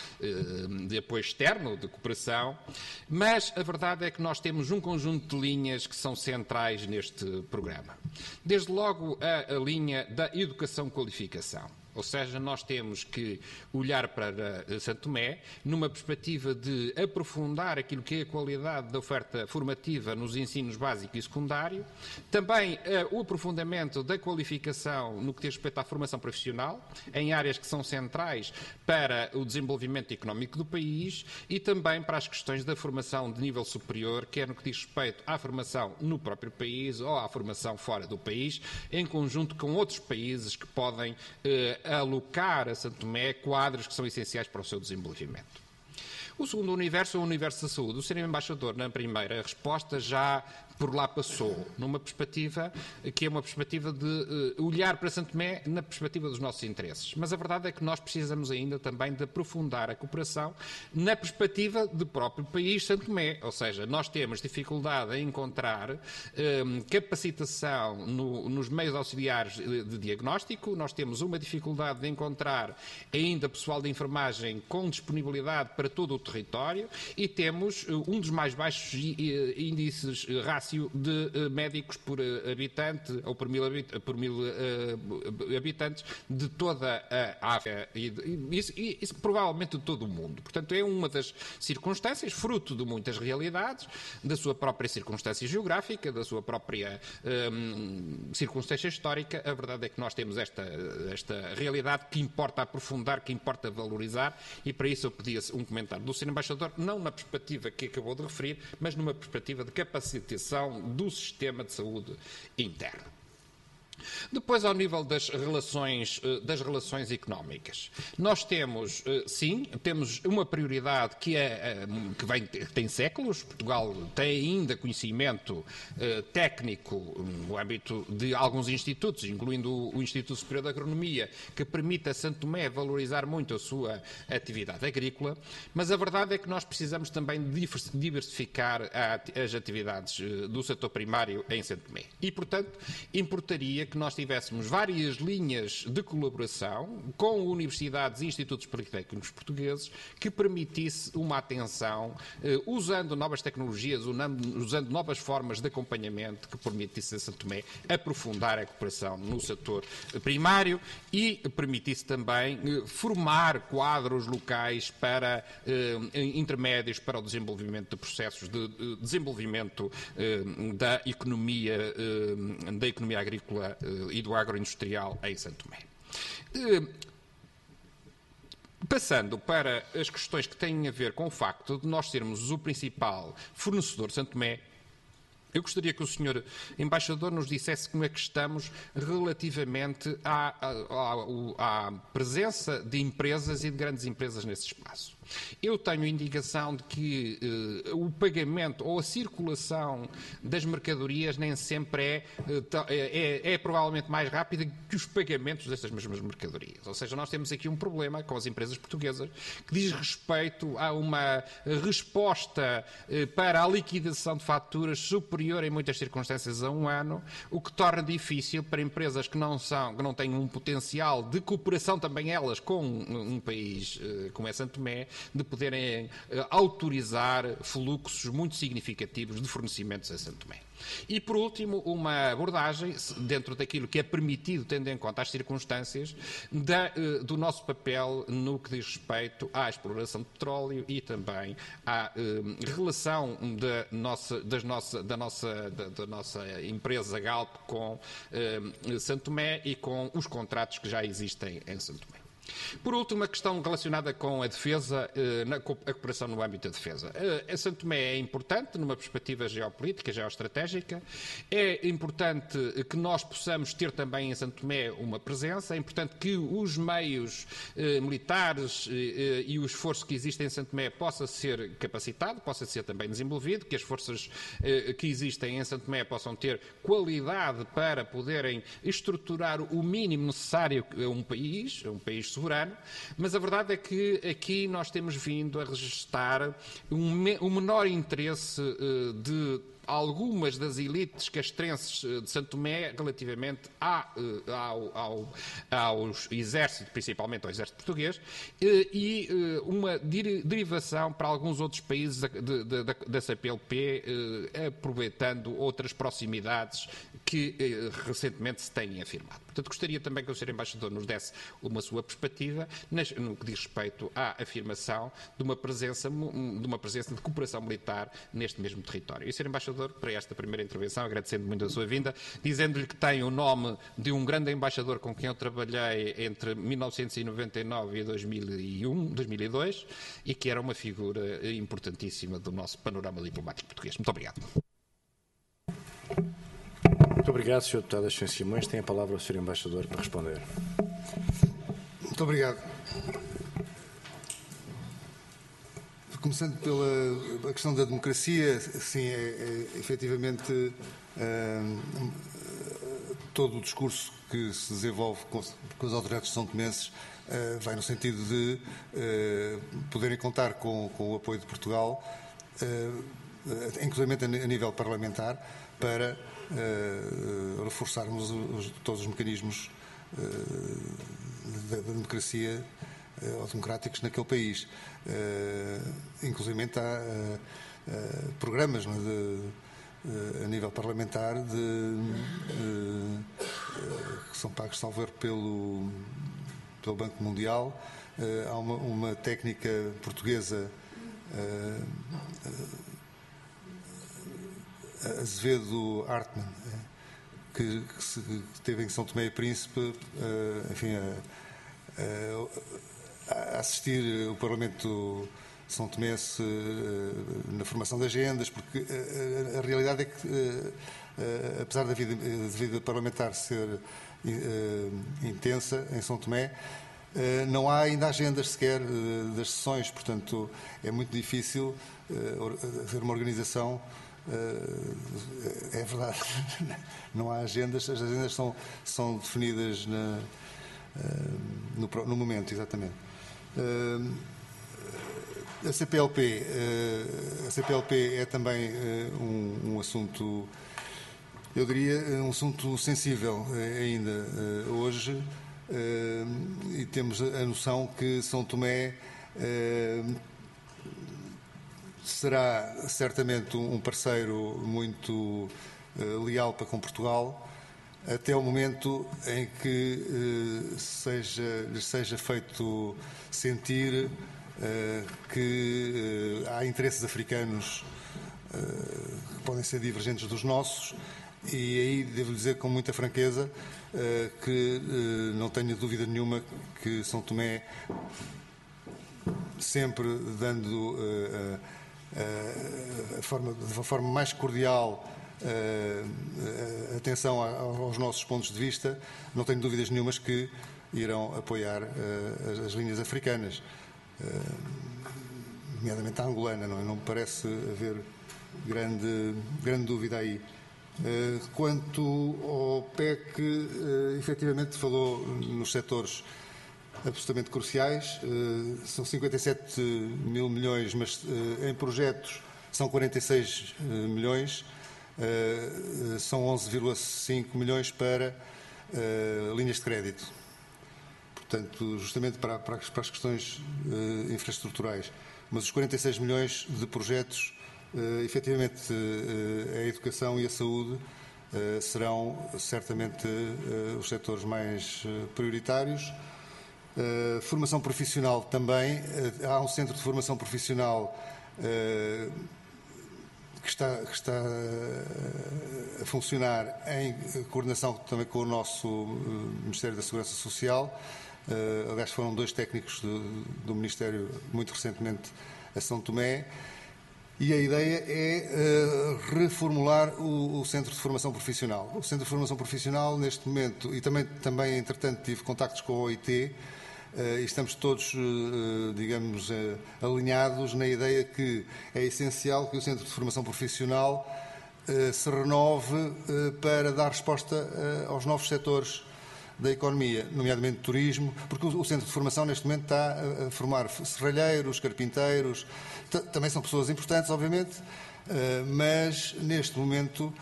Speaker 4: uh, de apoio externo, de cooperação, mas a verdade é que nós temos um conjunto de linhas que são centrais neste programa. Desde logo a, a linha da educação-qualificação. Ou seja, nós temos que olhar para Santo Tomé numa perspectiva de aprofundar aquilo que é a qualidade da oferta formativa nos ensinos básico e secundário, também uh, o aprofundamento da qualificação no que diz respeito à formação profissional, em áreas que são centrais para o desenvolvimento económico do país e também para as questões da formação de nível superior, quer no que diz respeito à formação no próprio país ou à formação fora do país, em conjunto com outros países que podem uh, alocar a Santo Tomé quadros que são essenciais para o seu desenvolvimento. O segundo universo é o universo da saúde. O senhor Embaixador, na primeira resposta, já por lá passou, numa perspectiva que é uma perspectiva de uh, olhar para Santo Tomé na perspectiva dos nossos interesses. Mas a verdade é que nós precisamos ainda também de aprofundar a cooperação na perspectiva do próprio país Santo Tomé. Ou seja, nós temos dificuldade em encontrar um, capacitação no, nos meios auxiliares de diagnóstico, nós temos uma dificuldade de encontrar ainda pessoal de enfermagem com disponibilidade para todo o território e temos uh, um dos mais baixos índices uh, de uh, médicos por uh, habitante ou por mil, habit por mil uh, habitantes de toda a África e, e, isso, e isso provavelmente de todo o mundo. Portanto, é uma das circunstâncias, fruto de muitas realidades, da sua própria circunstância geográfica, da sua própria um, circunstância histórica. A verdade é que nós temos esta, esta realidade que importa aprofundar, que importa valorizar e para isso eu pedia um comentário do senhor Embaixador, não na perspectiva que acabou de referir, mas numa perspectiva de capacitação do sistema de saúde interno. Depois, ao nível das relações, das relações económicas, nós temos, sim, temos uma prioridade que, é, que vem, tem séculos. Portugal tem ainda conhecimento técnico no âmbito de alguns institutos, incluindo o Instituto Superior de Agronomia, que permite a Santo Tomé valorizar muito a sua atividade agrícola, mas a verdade é que nós precisamos também diversificar as atividades do setor primário em Santo Tomé. E, portanto, importaria que nós tivéssemos várias linhas de colaboração com universidades e institutos politécnicos portugueses que permitisse uma atenção, eh, usando novas tecnologias, usando novas formas de acompanhamento que permitisse a Santo Tomé aprofundar a cooperação no setor primário e permitisse também eh, formar quadros locais para eh, intermédios para o desenvolvimento de processos de, de desenvolvimento eh, da economia, eh, da economia agrícola e do agroindustrial em Santo Tomé. Passando para as questões que têm a ver com o facto de nós sermos o principal fornecedor de Santo Tomé, eu gostaria que o senhor Embaixador nos dissesse como é que estamos relativamente à, à, à presença de empresas e de grandes empresas nesse espaço. Eu tenho indicação de que eh, o pagamento ou a circulação das mercadorias nem sempre é, é, é, é provavelmente mais rápida que os pagamentos dessas mesmas mercadorias. Ou seja, nós temos aqui um problema com as empresas portuguesas que diz respeito a uma resposta eh, para a liquidação de faturas superior em muitas circunstâncias a um ano, o que torna difícil para empresas que não, são, que não têm um potencial de cooperação também elas com um, um país eh, como é Santo Tomé, de poderem uh, autorizar fluxos muito significativos de fornecimentos a Santo Tomé. E, por último, uma abordagem, dentro daquilo que é permitido, tendo em conta as circunstâncias, da, uh, do nosso papel no que diz respeito à exploração de petróleo e também à uh, relação da nossa, das nossa, da, nossa, da, da nossa empresa Galp com uh, Santo Tomé e com os contratos que já existem em Santo Tomé. Por último, a questão relacionada com a defesa, a cooperação no âmbito da defesa. A São Tomé é importante numa perspectiva geopolítica, geoestratégica. É importante que nós possamos ter também em São Tomé uma presença. É importante que os meios eh, militares eh, e o esforço que existe em São Tomé possa ser capacitado, possa ser também desenvolvido, que as forças eh, que existem em São Tomé possam ter qualidade para poderem estruturar o mínimo necessário a um país, a um país soberano, mas a verdade é que aqui nós temos vindo a registrar um, me, um menor interesse uh, de algumas das elites castrenses de São Tomé relativamente à, ao, ao, aos exércitos, principalmente ao exército português, e uma derivação para alguns outros países da, da, da C P L P, aproveitando outras proximidades que recentemente se têm afirmado. Portanto, gostaria também que o senhor Embaixador nos desse uma sua perspectiva no que diz respeito à afirmação de uma presença de, uma presença de cooperação militar neste mesmo território. E, senhor Embaixador, para esta primeira intervenção, agradecendo muito a sua vinda, dizendo-lhe que tem o nome de um grande embaixador com quem eu trabalhei entre mil novecentos e noventa e nove e dois mil e um, dois mil e dois, e que era uma figura importantíssima do nosso panorama diplomático português. Muito obrigado.
Speaker 1: Muito obrigado, senhor Deputado Ascenso Simões. Tem a palavra o senhor Embaixador para responder.
Speaker 2: Muito obrigado. Começando pela a questão da democracia, sim, é, é efetivamente é, todo o discurso que se desenvolve com, com as autoridades são-tomenses é, vai no sentido de é, poderem contar com, com o apoio de Portugal, é, inclusive a nível parlamentar, para é, reforçarmos os, todos os mecanismos é, da, da democracia ou democráticos naquele país. Uh, inclusive há uh, uh, programas, não é, de, uh, a nível parlamentar de, uh, uh, que são pagos, salvo erro, pelo, pelo Banco Mundial. Uh, há uma, uma técnica portuguesa, uh, uh, Azevedo Hartmann, uh, que, que, se, que teve em São Tomé e Príncipe, uh, enfim, uh, uh, a assistir o Parlamento São Tomense na formação de agendas, porque a, a, a realidade é que, a, a, apesar da vida, da vida parlamentar ser a, intensa em São Tomé, a, não há ainda agendas sequer a, das sessões, portanto é muito difícil a, fazer uma organização. É verdade, não há agendas, as agendas são, são definidas na, no, no momento, exatamente. Uh, a C P L P, uh, a C P L P é também uh, um, um assunto, eu diria, um assunto sensível uh, ainda uh, hoje, uh, e temos a noção que São Tomé uh, será certamente um parceiro muito uh, leal para com Portugal, até o momento em que eh, seja, lhes seja feito sentir eh, que eh, há interesses africanos eh, que podem ser divergentes dos nossos, e aí devo dizer com muita franqueza eh, que eh, não tenho dúvida nenhuma que São Tomé, sempre dando eh, a, a forma, de uma forma mais cordial, Uh, atenção aos nossos pontos de vista, não tenho dúvidas nenhumas que irão apoiar uh, as, as linhas africanas, uh, nomeadamente a angolana, não, não me parece haver grande, grande dúvida aí. Uh, quanto ao P E C, uh, efetivamente falou nos setores absolutamente cruciais, uh, são cinquenta e sete mil milhões, mas uh, em projetos são quarenta e seis milhões. Uh, são onze vírgula cinco milhões para uh, linhas de crédito, portanto, justamente para, para, para as questões uh, infraestruturais. Mas os quarenta e seis milhões de projetos, uh, efetivamente, uh, a educação e a saúde uh, serão certamente uh, os setores mais uh, prioritários. Uh, formação profissional também. Uh, há um centro de formação profissional uh, Que está, que está a funcionar em coordenação também com o nosso Ministério da Segurança Social, Uh, aliás, foram dois técnicos do, do Ministério muito recentemente a São Tomé, e a ideia é uh, reformular o, o Centro de Formação Profissional. O Centro de Formação Profissional, neste momento, e também, também entretanto, tive contactos com a O I T, uh, e estamos todos, uh, digamos, uh, alinhados na ideia que é essencial que o Centro de Formação Profissional uh, se renove uh, para dar resposta uh, aos novos setores da economia, nomeadamente turismo, porque o Centro de Formação neste momento está a formar serralheiros, carpinteiros, também são pessoas importantes, obviamente, mas neste momento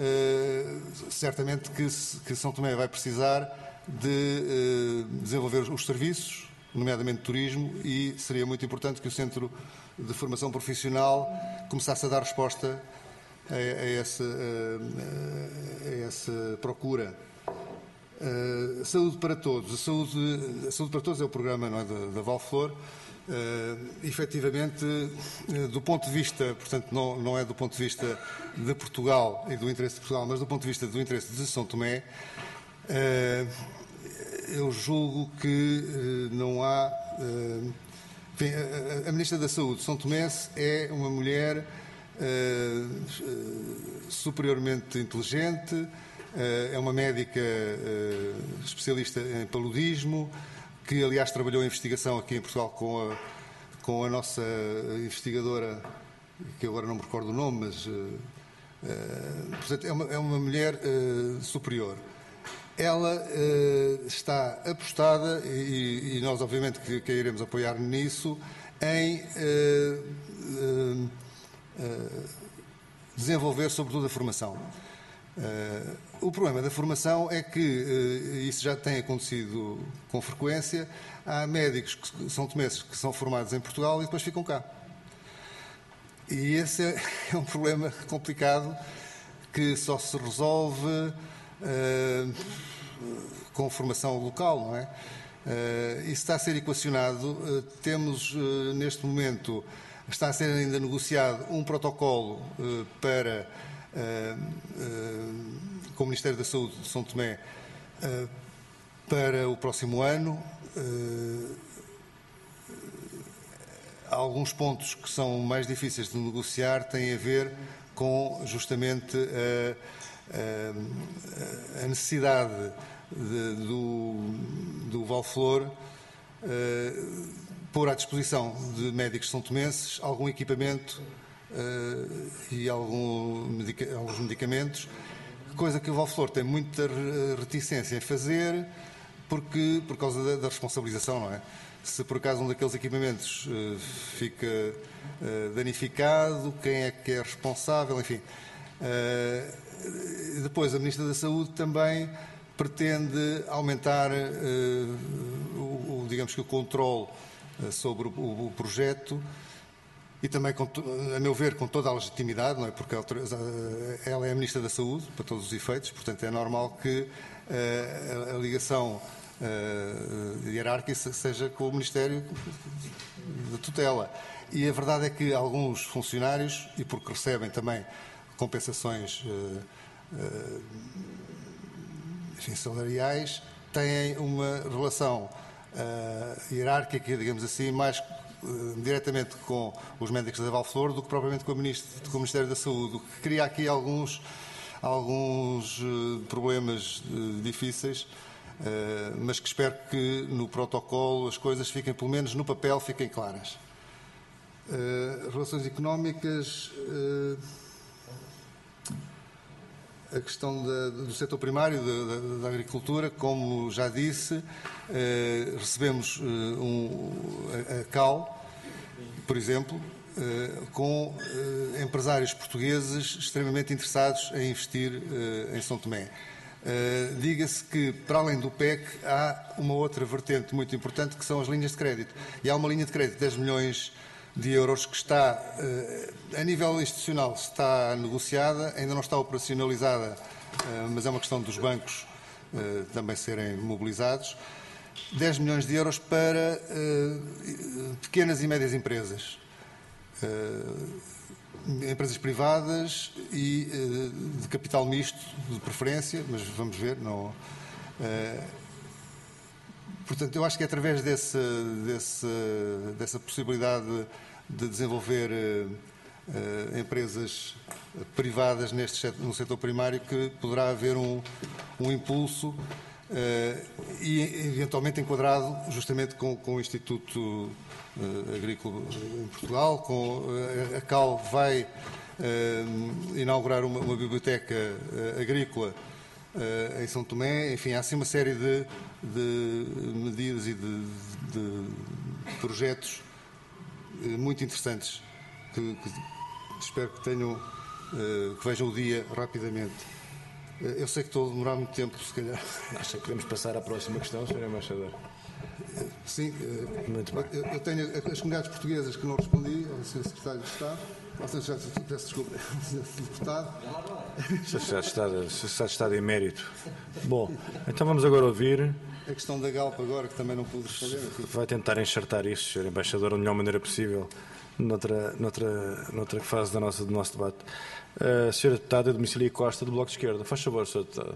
Speaker 2: certamente que São Tomé vai precisar de desenvolver os serviços, nomeadamente turismo, e seria muito importante que o Centro de Formação Profissional começasse a dar resposta a, a, essa, a, a essa procura. Uh, saúde para todos. A saúde, a saúde para todos é o programa, não é, da, da Valflor. Uh, efetivamente, uh, do ponto de vista, portanto, não, não é do ponto de vista de Portugal e do interesse de Portugal, mas do ponto de vista do interesse de São Tomé, uh, eu julgo que uh, não há... Uh, enfim, a, a Ministra da Saúde, São Tomense, é uma mulher uh, uh, superiormente inteligente. É uma médica uh, especialista em paludismo, que aliás trabalhou em investigação aqui em Portugal com a, com a nossa investigadora, que agora não me recordo o nome, mas uh, uh, portanto, é, uma, é uma mulher uh, superior. Ela uh, está apostada, e, e nós obviamente que, que iremos apoiar nisso, em uh, uh, uh, desenvolver sobretudo a formação. Uh, o problema da formação é que, uh, isso já tem acontecido com frequência, há médicos que são tomenses que são formados em Portugal e depois ficam cá. E esse é, é um problema complicado que só se resolve uh, com formação local, não é? Uh, isso está a ser equacionado. Uh, temos, uh, neste momento, está a ser ainda negociado um protocolo uh, para... Uh, uh, com o Ministério da Saúde de São Tomé uh, para o próximo ano. Uh, alguns pontos que são mais difíceis de negociar têm a ver com justamente a, a, a necessidade de, do, do Valflor uh, pôr à disposição de médicos são-tomenses algum equipamento Uh, e algum medica alguns medicamentos, coisa que o Valflor tem muita reticência em fazer, porque, por causa da, da responsabilização, não é? Se por acaso um daqueles equipamentos uh, fica uh, danificado, quem é que é responsável, enfim. Uh, depois, a Ministra da Saúde também pretende aumentar uh, o, o, digamos que o controle uh, sobre o, o, o projeto. E também, a meu ver, com toda a legitimidade, não é? Porque ela é a Ministra da Saúde, para todos os efeitos, portanto é normal que uh, a, a ligação uh, hierárquica seja com o Ministério de tutela. E a verdade é que alguns funcionários, e porque recebem também compensações uh, uh, enfim, salariais, têm uma relação uh, hierárquica, digamos assim, mais diretamente com os médicos da Valflor do que propriamente com, ministro, com o Ministério da Saúde, o que cria aqui alguns, alguns uh, problemas uh, difíceis, uh, mas que espero que no protocolo as coisas fiquem, pelo menos no papel, fiquem claras. Uh, relações económicas, uh, a questão da, do setor primário, da, da, da agricultura, como já disse, uh, recebemos uh, um, a, a Cal, por exemplo, uh, com uh, empresários portugueses extremamente interessados em investir uh, em São Tomé. Uh, Diga-se que, para além do P E C, há uma outra vertente muito importante, que são as linhas de crédito. E há uma linha de crédito de dez milhões de euros que está, a nível institucional, está negociada, ainda não está operacionalizada, mas é uma questão dos bancos também serem mobilizados. dez milhões de euros para pequenas e médias empresas, empresas privadas e de capital misto, de preferência, mas vamos ver, não... Portanto, eu acho que é através desse, desse, dessa possibilidade de desenvolver uh, uh, empresas privadas neste, no setor primário que poderá haver um, um impulso uh, e, eventualmente, enquadrado justamente com, com o Instituto uh, Agrícola em Portugal. Com, uh, a CAL vai uh, inaugurar uma, uma biblioteca uh, agrícola Uh, em São Tomé. Enfim, há assim uma série de, de medidas e de, de projetos uh, muito interessantes que, que espero que tenham, uh, que vejam o dia rapidamente. Uh, eu sei que estou a demorar muito tempo, se calhar.
Speaker 1: Acha que podemos passar à próxima questão, senhor Embaixador?
Speaker 2: Uh, sim, uh,
Speaker 1: muito bem.
Speaker 2: Eu, eu tenho as comunidades portuguesas que não respondi ao senhor Secretário de Estado. Ou seja, peço desculpa, senhor Deputado.
Speaker 1: Secretário de Estado, Secretário de Estado em mérito. Bom, então vamos agora ouvir.
Speaker 2: A questão da Galp agora, que também não pude responder. Aqui.
Speaker 1: Vai tentar enxertar isso, senhor Embaixador, da melhor maneira possível, noutra, noutra, noutra fase da nossa, do nosso debate. Uh, senhora Deputada Domicília Costa, do Bloco de Esquerda. Faz favor, senhora Deputada.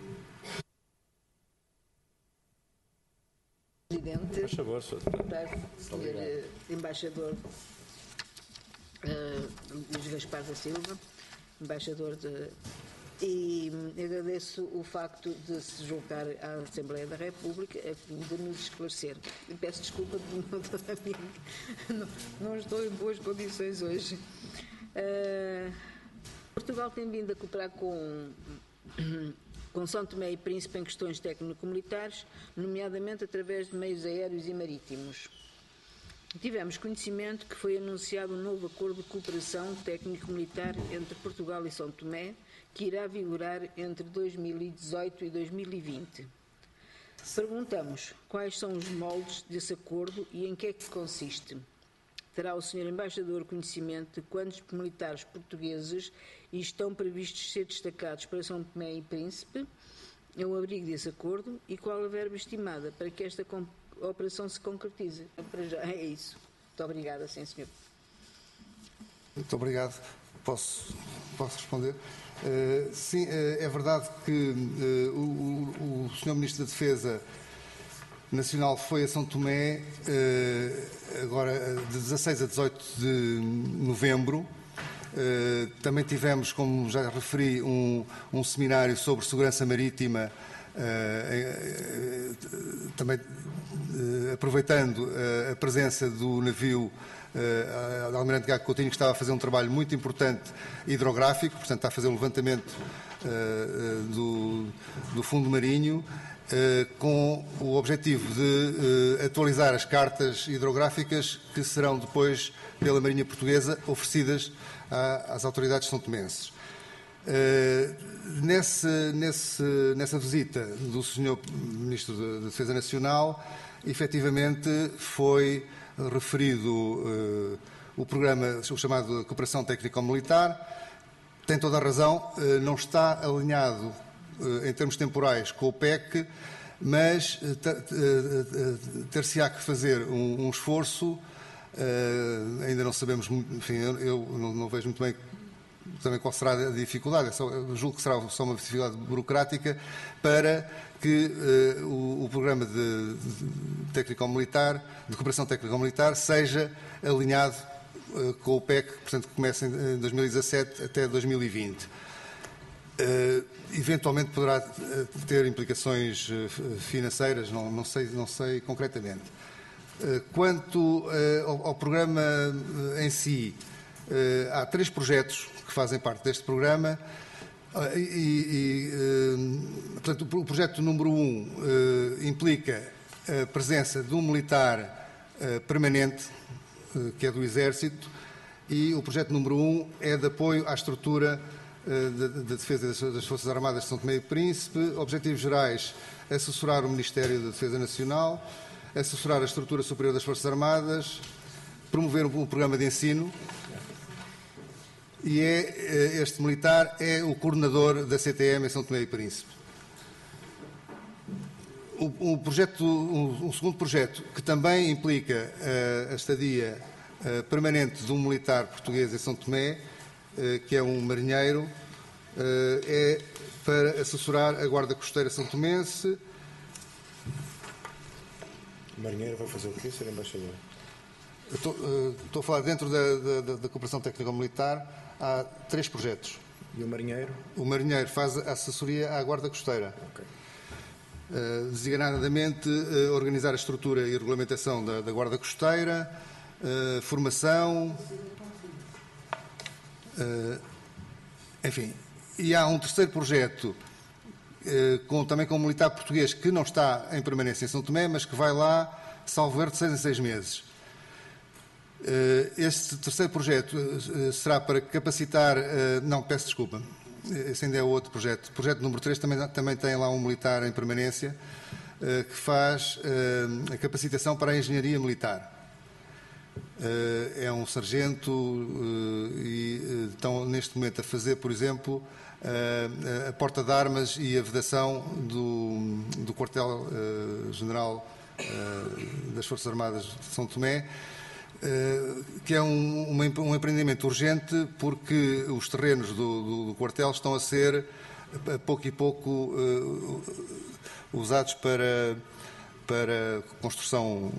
Speaker 5: Presidente.
Speaker 1: Faz favor, senhora Deputada.
Speaker 5: senhor Embaixador Uh, Luís Gaspar da Silva, embaixador de... E agradeço o facto de se julgar à Assembleia da República a fim de nos esclarecer. E peço desculpa de não, não estou em boas condições hoje. Uh, Portugal tem vindo a cooperar com, com São Tomé e Príncipe em questões técnico-militares, nomeadamente através de meios aéreos e marítimos. Tivemos conhecimento que foi anunciado um novo acordo de cooperação técnico-militar entre Portugal e São Tomé, que irá vigorar entre dois mil e dezoito e dois mil e vinte. Perguntamos quais são os moldes desse acordo e em que é que consiste. Terá o senhor Embaixador conhecimento de quantos militares portugueses estão previstos ser destacados para São Tomé e Príncipe, ao abrigo desse acordo, e qual a verba estimada para que esta a operação se concretiza? Para já é isso. Muito obrigada, sim, senhor.
Speaker 2: Muito obrigado. Posso, posso responder? Uh, sim, uh, é verdade que uh, o, o senhor Ministro da Defesa Nacional foi a São Tomé uh, agora de dezasseis a dezoito de novembro. Uh, também tivemos, como já referi, um, um seminário sobre segurança marítima, uh, uh, também uh, aproveitando uh, a presença do navio Uh, Almirante Gago Coutinho, que estava a fazer um trabalho muito importante hidrográfico, portanto está a fazer um levantamento uh, uh, do, do fundo marinho, uh, com o objetivo de uh, atualizar as cartas hidrográficas que serão depois, pela Marinha Portuguesa, oferecidas à, às autoridades são-tomenses. Uh, nesse, nesse, nessa visita do senhor Ministro da Defesa Nacional, efetivamente foi referido uh, o programa, o chamado Cooperação Técnico-Militar. Tem toda a razão, uh, não está alinhado uh, em termos temporais com o P E C, mas uh, uh, ter-se-á que fazer um, um esforço, uh, ainda não sabemos, enfim, eu, eu não, não vejo muito bem também qual será a dificuldade, eu, só, eu julgo que será só uma dificuldade burocrática para que uh, o, o programa de, de técnico-militar, de cooperação técnico-militar, seja alinhado uh, com o P E C, portanto, que começa em dois mil e dezassete até dois mil e vinte. Uh, eventualmente poderá ter implicações uh, financeiras, não, não, sei, não sei concretamente. Uh, quanto uh, ao, ao programa uh, em si, uh, há três projetos que fazem parte deste programa. Uh, e, e uh, portanto, o projeto número um uh, implica a presença de um militar uh, permanente, uh, que é do Exército, e o projeto número um é de apoio à estrutura uh, da, da defesa das, das Forças Armadas de São Tomé e Príncipe. Objetivos gerais: assessorar o Ministério da Defesa Nacional, assessorar a estrutura superior das Forças Armadas, promover um, um programa de ensino. E é, este militar é o coordenador da C T M em São Tomé e Príncipe. O, o, projeto, o, o segundo projeto, que também implica uh, a estadia uh, permanente de um militar português em São Tomé, uh, que é um marinheiro, uh, é para assessorar a Guarda Costeira São Tomense
Speaker 1: Marinheiro vai fazer o quê, senhor Embaixador?
Speaker 2: Eu estou, uh, estou a falar dentro da, da, da cooperação técnico-militar, há três projetos.
Speaker 1: E o Marinheiro?
Speaker 2: O Marinheiro faz a assessoria à Guarda Costeira.
Speaker 1: Ok.
Speaker 2: Uh, designadamente, uh, organizar a estrutura e a regulamentação da, da Guarda Costeira, uh, formação, uh, enfim. E há um terceiro projeto, uh, com, também com um militar português que não está em permanência em São Tomé, mas que vai lá, salvo erro, de seis em seis meses. Uh, este terceiro projeto uh, será para capacitar... Uh, não, peço desculpa. Esse ainda é outro projeto. O projeto número três também, também tem lá um militar em permanência uh, que faz uh, a capacitação para a engenharia militar. Uh, é um sargento uh, e uh, estão neste momento a fazer, por exemplo, uh, a porta de armas e a vedação do, do quartel-general uh, uh, das Forças Armadas de São Tomé, Uh, que é um, uma, um empreendimento urgente porque os terrenos do, do, do quartel estão a ser, a pouco e pouco, uh, usados para, para construção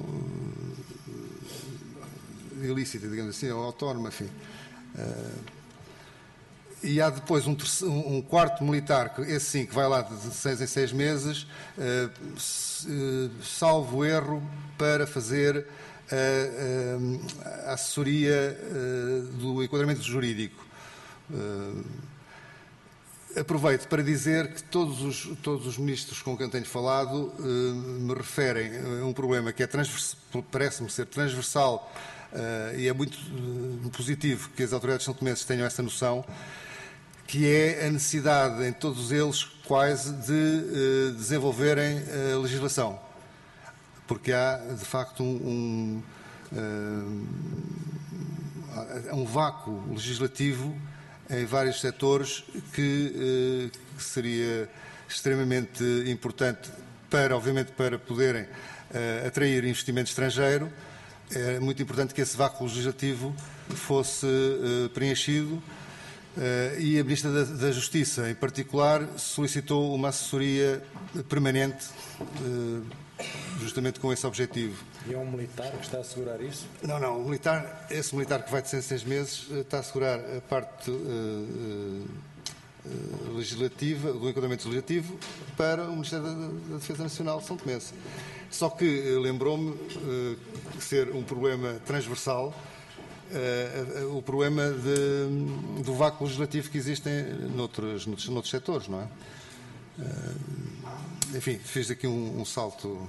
Speaker 2: uh, ilícita, digamos assim, ou autónoma, enfim. Uh, e há depois um, terceiro, um quarto militar, que, esse sim, que vai lá de seis em seis meses, uh, uh, salvo erro, para fazer a, a, a assessoria uh, do enquadramento jurídico. Uh, aproveito para dizer que todos os, todos os ministros com quem tenho falado uh, me referem a um problema que é parece-me ser transversal uh, e é muito uh, positivo que as autoridades são-tomenses tenham essa noção, que é a necessidade em todos eles quase de uh, desenvolverem a legislação. Porque há, de facto, um, um, uh, um vácuo legislativo em vários setores que, uh, que seria extremamente importante para, obviamente, para poderem uh, atrair investimento estrangeiro. É muito importante que esse vácuo legislativo fosse uh, preenchido uh, e a Ministra da, da Justiça, em particular, solicitou uma assessoria permanente uh, justamente com esse objetivo.
Speaker 1: E é um militar que está a assegurar isso?
Speaker 2: Não, não. O militar, esse militar que vai de seis em seis meses está a assegurar a parte uh, uh, legislativa, do enquadramento legislativo, para o Ministério da, da Defesa Nacional de São Tomé. Só que uh, lembrou-me uh, ser um problema transversal, uh, uh, o problema de, do vácuo legislativo que existe noutros, noutros, noutros setores, não é? Uh, Enfim, fiz aqui um, um salto.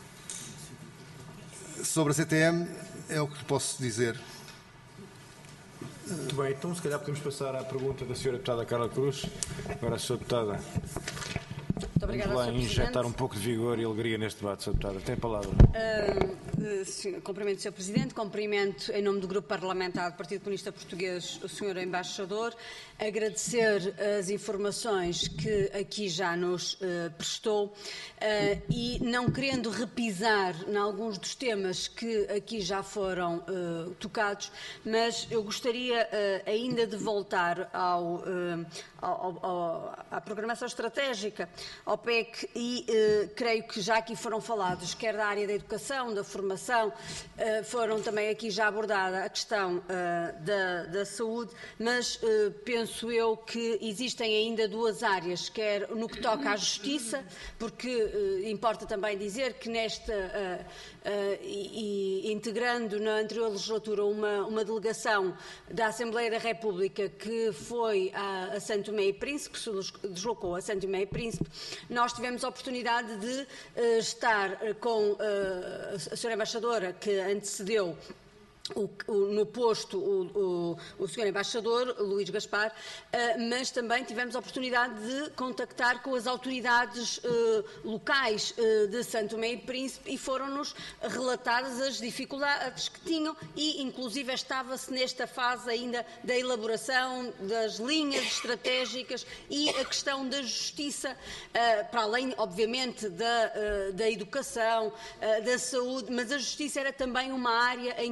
Speaker 2: Sobre a C T M, é o que posso dizer.
Speaker 1: Muito bem, então se calhar podemos passar à pergunta da senhora Deputada Carla Cruz. Agora, senhora Deputada,
Speaker 6: muito obrigada,
Speaker 1: vamos lá
Speaker 6: senhor
Speaker 1: injetar
Speaker 6: Presidente.
Speaker 1: um pouco de vigor e alegria neste debate, senhora Deputada. Tem a palavra.
Speaker 6: Uh, cumprimento o senhor Presidente, cumprimento em nome do Grupo Parlamentar do Partido Comunista Português o senhor Embaixador, agradecer as informações que aqui já nos uh, prestou uh, e não querendo repisar em alguns dos temas que aqui já foram uh, tocados, mas eu gostaria uh, ainda de voltar ao, uh, ao, ao, à programação estratégica, ao P E C, e uh, creio que já aqui foram falados, quer da área da educação, da formação, uh, foram também aqui já abordada a questão uh, da, da saúde, mas uh, penso eu que existem ainda duas áreas, quer no que toca à justiça, porque uh, importa também dizer que nesta, uh, uh, e, e integrando na anterior legislatura uma, uma delegação da Assembleia da República que foi a, a São Tomé e Príncipe, que se deslocou a São Tomé e Príncipe, nós tivemos a oportunidade de uh, estar uh, com uh, a senhora Embaixadora que antecedeu O, o, no posto o, o, o senhor Embaixador, Luís Gaspar, uh, mas também tivemos a oportunidade de contactar com as autoridades uh, locais uh, de São Tomé e Príncipe e foram-nos relatadas as dificuldades que tinham e, inclusive, estava-se nesta fase ainda da elaboração das linhas estratégicas e a questão da justiça, uh, para além, obviamente, da, uh, da educação, uh, da saúde, mas a justiça era também uma área em que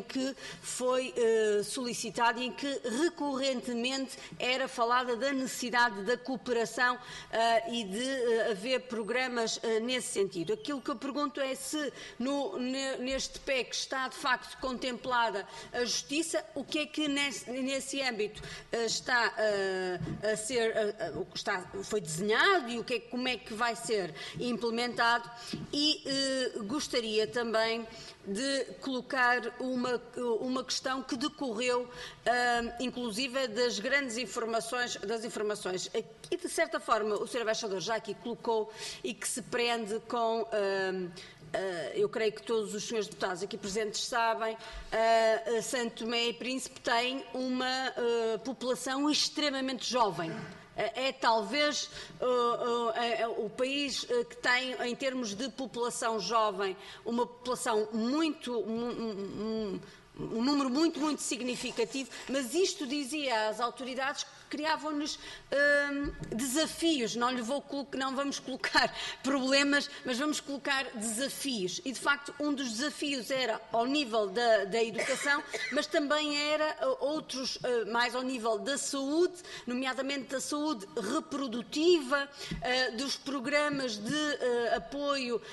Speaker 6: foi uh, solicitado e em que recorrentemente era falada da necessidade da cooperação uh, e de uh, haver programas uh, nesse sentido. Aquilo que eu pergunto é se no, neste P E C está de facto contemplada a justiça, o que é que nesse, nesse âmbito uh, está uh, a ser, uh, uh, está, foi desenhado e o que é, como é que vai ser implementado, e uh, gostaria também de colocar uma, uma questão que decorreu, uh, inclusive, das grandes informações, das informações, e de certa forma o senhor Embaixador já aqui colocou e que se prende com, uh, uh, eu creio que todos os senhores deputados aqui presentes sabem, uh, Santo Tomé e Príncipe tem uma uh, população extremamente jovem. É talvez uh, uh, uh, o país uh, que tem, em termos de população jovem, uma população muito, um, um, um número muito, muito significativo, mas isto dizia às autoridades que criavam-nos uh, desafios. Não, lhe vou, não vamos colocar problemas, mas vamos colocar desafios. E, de facto, um dos desafios era ao nível da, da educação, mas também era uh, outros, uh, mais ao nível da saúde, nomeadamente da saúde reprodutiva, uh, dos programas de uh, apoio uh,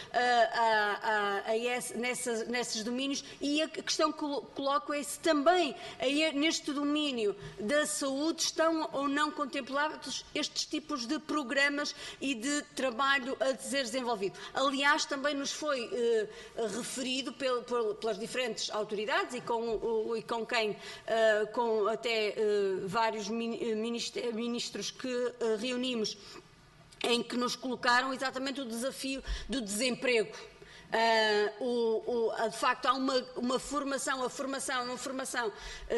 Speaker 6: a, a, a esse, nessas, nesses domínios. E a questão que coloco é se também a, neste domínio da saúde estão ou não contemplados estes tipos de programas e de trabalho a ser desenvolvido. Aliás, também nos foi eh, referido pel, pel, pelas diferentes autoridades e com, o, e com quem, eh, com até eh, vários ministros que eh, reunimos, em que nos colocaram exatamente o desafio do desemprego. Uh, o, o, de facto, há uma, uma formação, a formação, uma formação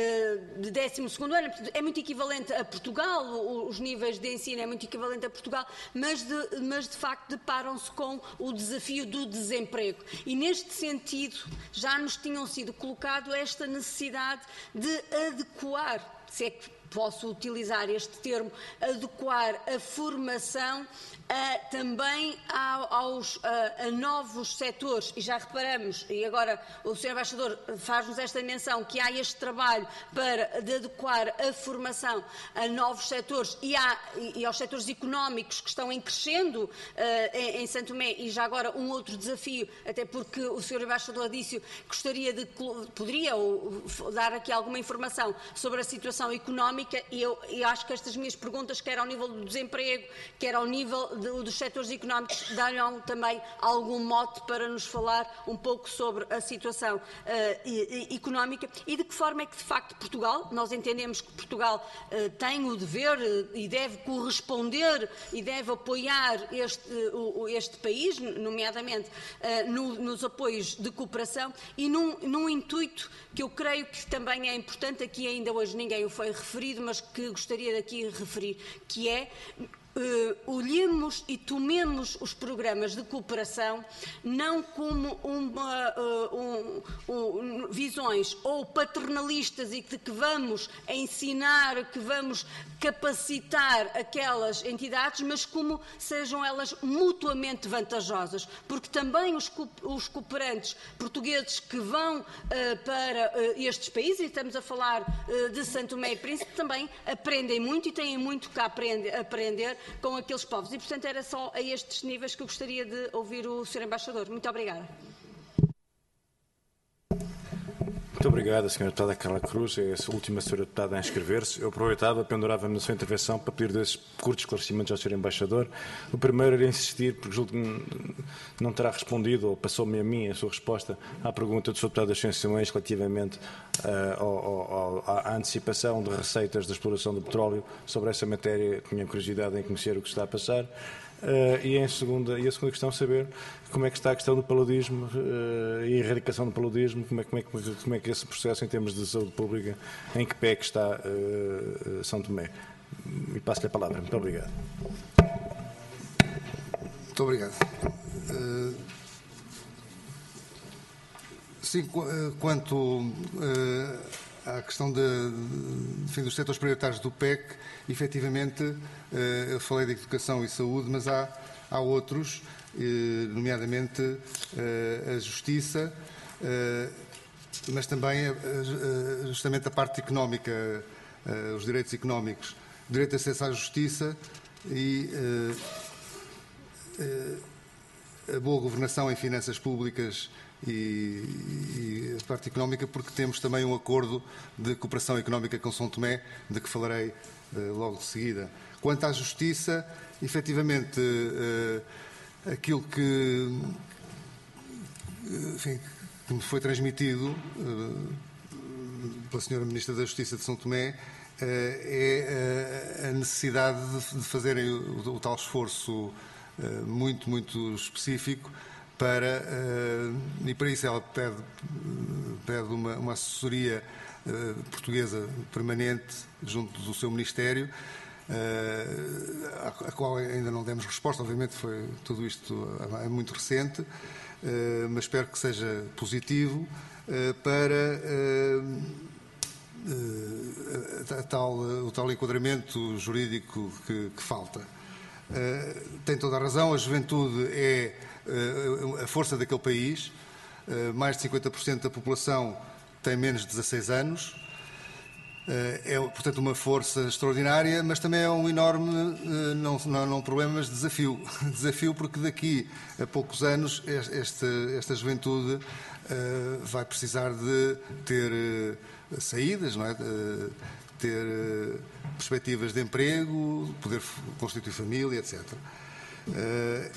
Speaker 6: uh, de décimo segundo ano, é muito equivalente a Portugal, o, os níveis de ensino é muito equivalente a Portugal, mas de, mas de facto deparam-se com o desafio do desemprego. E neste sentido já nos tinham sido colocado esta necessidade de adequar, se é que posso utilizar este termo, adequar a formação Uh, também a, aos, uh, a novos setores, e já reparamos, e agora o senhor Embaixador faz-nos esta menção, que há este trabalho para de adequar a formação a novos setores e, há, e, e aos setores económicos que estão em crescendo uh, em, em Santo Tomé, e já agora um outro desafio, até porque o senhor Embaixador disse gostaria de, poderia ou, dar aqui alguma informação sobre a situação económica, e eu, eu acho que estas minhas perguntas, quer ao nível do desemprego, quer ao nível dos setores económicos, darão também algum mote para nos falar um pouco sobre a situação uh, e, e, económica e de que forma é que, de facto, Portugal, nós entendemos que Portugal uh, tem o dever uh, e deve corresponder e deve apoiar este, uh, este país, nomeadamente uh, no, nos apoios de cooperação, e num, num intuito que eu creio que também é importante, aqui ainda hoje ninguém o foi referido, mas que gostaria de aqui referir, que é Uh, olhemos e tomemos os programas de cooperação não como uma, uh, um, um, visões ou paternalistas e de que vamos ensinar, que vamos capacitar aquelas entidades, mas como sejam elas mutuamente vantajosas, porque também os, os cooperantes portugueses que vão uh, para uh, estes países, e estamos a falar uh, de Santo Tomé e Príncipe, também aprendem muito e têm muito que aprender, aprender com aqueles povos. E, portanto, era só a estes níveis que eu gostaria de ouvir o senhor Embaixador. Muito obrigada.
Speaker 1: Muito obrigado, senhora Deputada Carla Cruz. É a última senhora Deputada a inscrever-se. Eu aproveitava, pendurava-me na sua intervenção para pedir dois curtos esclarecimentos ao senhor Embaixador. O primeiro era insistir, porque julgo que não terá respondido, ou passou-me a mim a sua resposta à pergunta do senhor Deputado das Ciências relativamente uh, ao, ao, à antecipação de receitas da exploração do petróleo. Sobre essa matéria, tinha curiosidade em conhecer o que está a passar. Uh, e, em segunda, e a segunda questão, saber como é que está a questão do paludismo uh, e a erradicação do paludismo, como é, como, é, como é que esse processo em termos de saúde pública, em que pé que está uh, São Tomé. E passo-lhe a palavra. Muito obrigado.
Speaker 2: Muito obrigado. Uh, sim, quanto uh, à questão de, de, de, dos setores prioritários do P E C, efetivamente, uh, eu falei de educação e saúde, mas há, há outros, uh, nomeadamente uh, a justiça, uh, mas também justamente a parte económica, os direitos económicos, direito de acesso à justiça e a boa governação em finanças públicas e, e a parte económica, porque temos também um acordo de cooperação económica com São Tomé, de que falarei logo de seguida. Quanto à justiça, efetivamente, aquilo que, enfim, que me foi transmitido pela senhora Ministra da Justiça de São Tomé é a necessidade de fazerem o, o tal esforço muito, muito específico para, e para isso ela pede, pede uma, uma assessoria portuguesa permanente junto do seu Ministério, a qual ainda não demos resposta. Obviamente foi tudo isto é muito recente, mas espero que seja positivo para a tal, o tal enquadramento jurídico que, que falta. Tem toda a razão, a juventude é a força daquele país, mais de cinquenta por cento da população tem menos de dezasseis anos, é, portanto, uma força extraordinária, mas também é um enorme, não, não, não problema, mas desafio. Desafio porque daqui a poucos anos esta, esta juventude uh, vai precisar de ter uh, saídas, não é? De ter uh, perspectivas de emprego, poder constituir família, etcétera. Uh,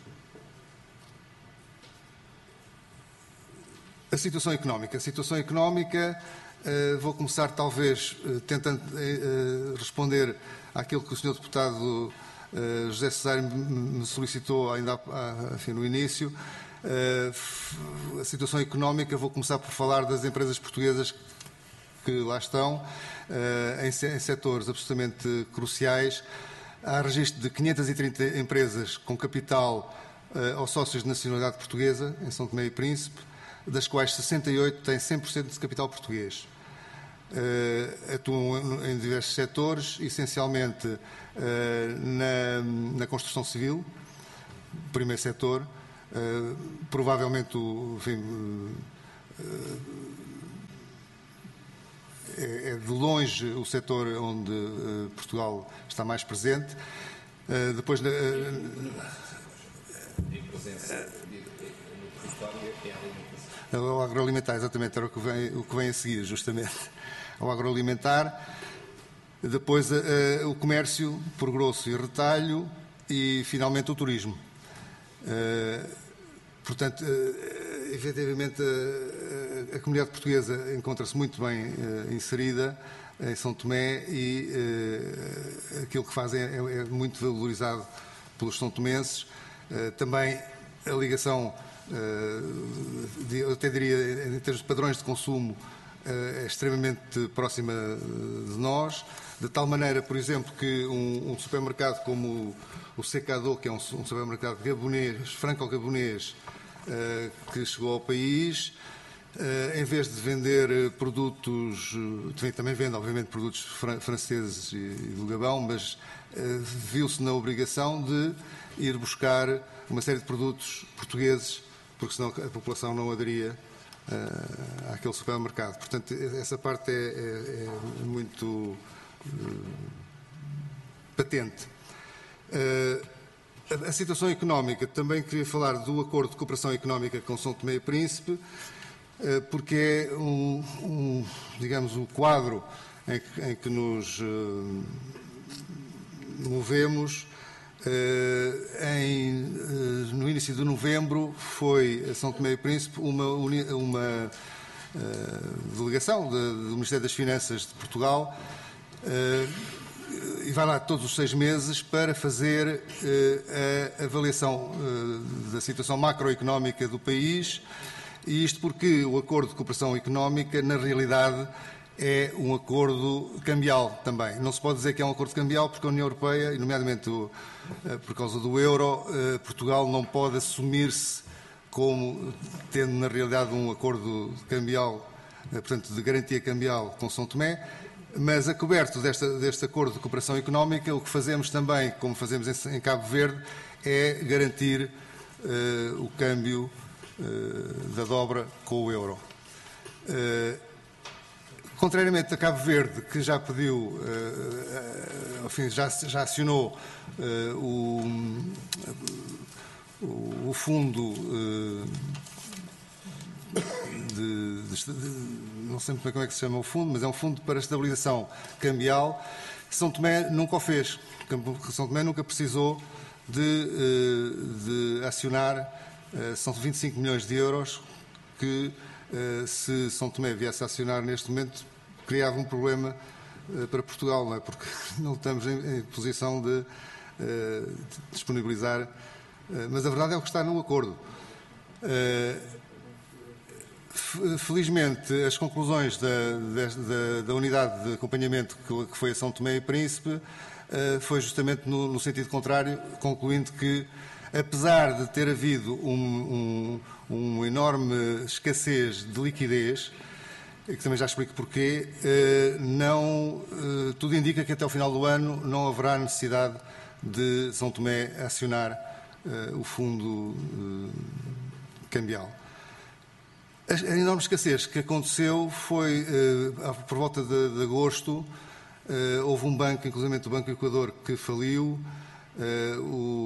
Speaker 2: a situação económica. A situação económica... Uh, vou começar, talvez, uh, tentando uh, responder àquilo que o senhor Deputado uh, José Cesário me solicitou ainda a, a, enfim, no início. Uh, a situação económica, vou começar por falar das empresas portuguesas que lá estão, uh, em, em setores absolutamente cruciais. Há registro de quinhentas e trinta empresas com capital uh, aos sócios de nacionalidade portuguesa, em São Tomé e Príncipe, das quais sessenta e oito têm cem por cento de capital português. Uh, atuam em diversos setores, essencialmente uh, na, na construção civil, primeiro setor, uh, provavelmente o, enfim, uh, é, é de longe o setor onde uh, Portugal está mais presente. Uh, depois uh, uh, o agroalimentar, exatamente, era o que vem, o que vem a seguir, justamente. Ao agroalimentar, depois uh, o comércio por grosso e retalho e, finalmente, o turismo. Uh, portanto, uh, efetivamente, uh, a comunidade portuguesa encontra-se muito bem uh, inserida em São Tomé e uh, aquilo que fazem é, é muito valorizado pelos são tomenses. Uh, também a ligação, uh, de, eu até diria, em termos de padrões de consumo, é extremamente próxima de nós, de tal maneira, por exemplo, que um, um supermercado como o, o Secado, que é um, um supermercado gabonês, franco-gabonês, uh, que chegou ao país, uh, em vez de vender produtos, uh, também vende, obviamente, produtos fran franceses e, e do Gabão, mas uh, viu-se na obrigação de ir buscar uma série de produtos portugueses, porque senão a população não aderia Uh, àquele supermercado. Portanto, essa parte é, é, é muito uh, patente. Uh, a, a situação económica, também queria falar do acordo de cooperação económica com São Tomé e Príncipe, uh, porque é um, um, digamos, o quadro em que, em que nos uh, movemos. Uh, em, uh, no início de novembro foi a São Tomé e Príncipe uma, uma uh, delegação de, do Ministério das Finanças de Portugal uh, e vai lá todos os seis meses para fazer uh, a avaliação uh, da situação macroeconómica do país, e isto porque o acordo de cooperação económica, na realidade, é um acordo cambial também. Não se pode dizer que é um acordo cambial porque a União Europeia, e nomeadamente o, por causa do euro, Portugal não pode assumir-se como tendo na realidade um acordo cambial, portanto de garantia cambial com São Tomé, mas a coberto desta, deste acordo de cooperação económica, o que fazemos também, como fazemos em, em Cabo Verde, é garantir uh, o câmbio uh, da dobra com o euro. Contrariamente a Cabo Verde, que já pediu, uh, enfim, já, já acionou uh, o, o, o fundo uh, de, de, de, não sei muito bem como é que se chama o fundo, mas é um fundo para estabilização cambial. São Tomé nunca o fez. São Tomé nunca precisou de, uh, de acionar, uh, são vinte e cinco milhões de euros que, uh, se São Tomé viesse a acionar neste momento, criava um problema uh, para Portugal, não é? Porque não estamos em, em posição de, uh, de disponibilizar, uh, mas a verdade é o que está no acordo. Uh, felizmente, as conclusões da, da, da unidade de acompanhamento que, que foi a São Tomé e Príncipe uh, foi justamente no, no sentido contrário, concluindo que, apesar de ter havido um, um, uma enorme escassez de liquidez, que também já explico porquê, não, tudo indica que até ao final do ano não haverá necessidade de São Tomé acionar o fundo cambial. A enorme escassez que aconteceu foi, por volta de, de agosto, houve um banco, inclusive o Banco Equador, que faliu. Uh,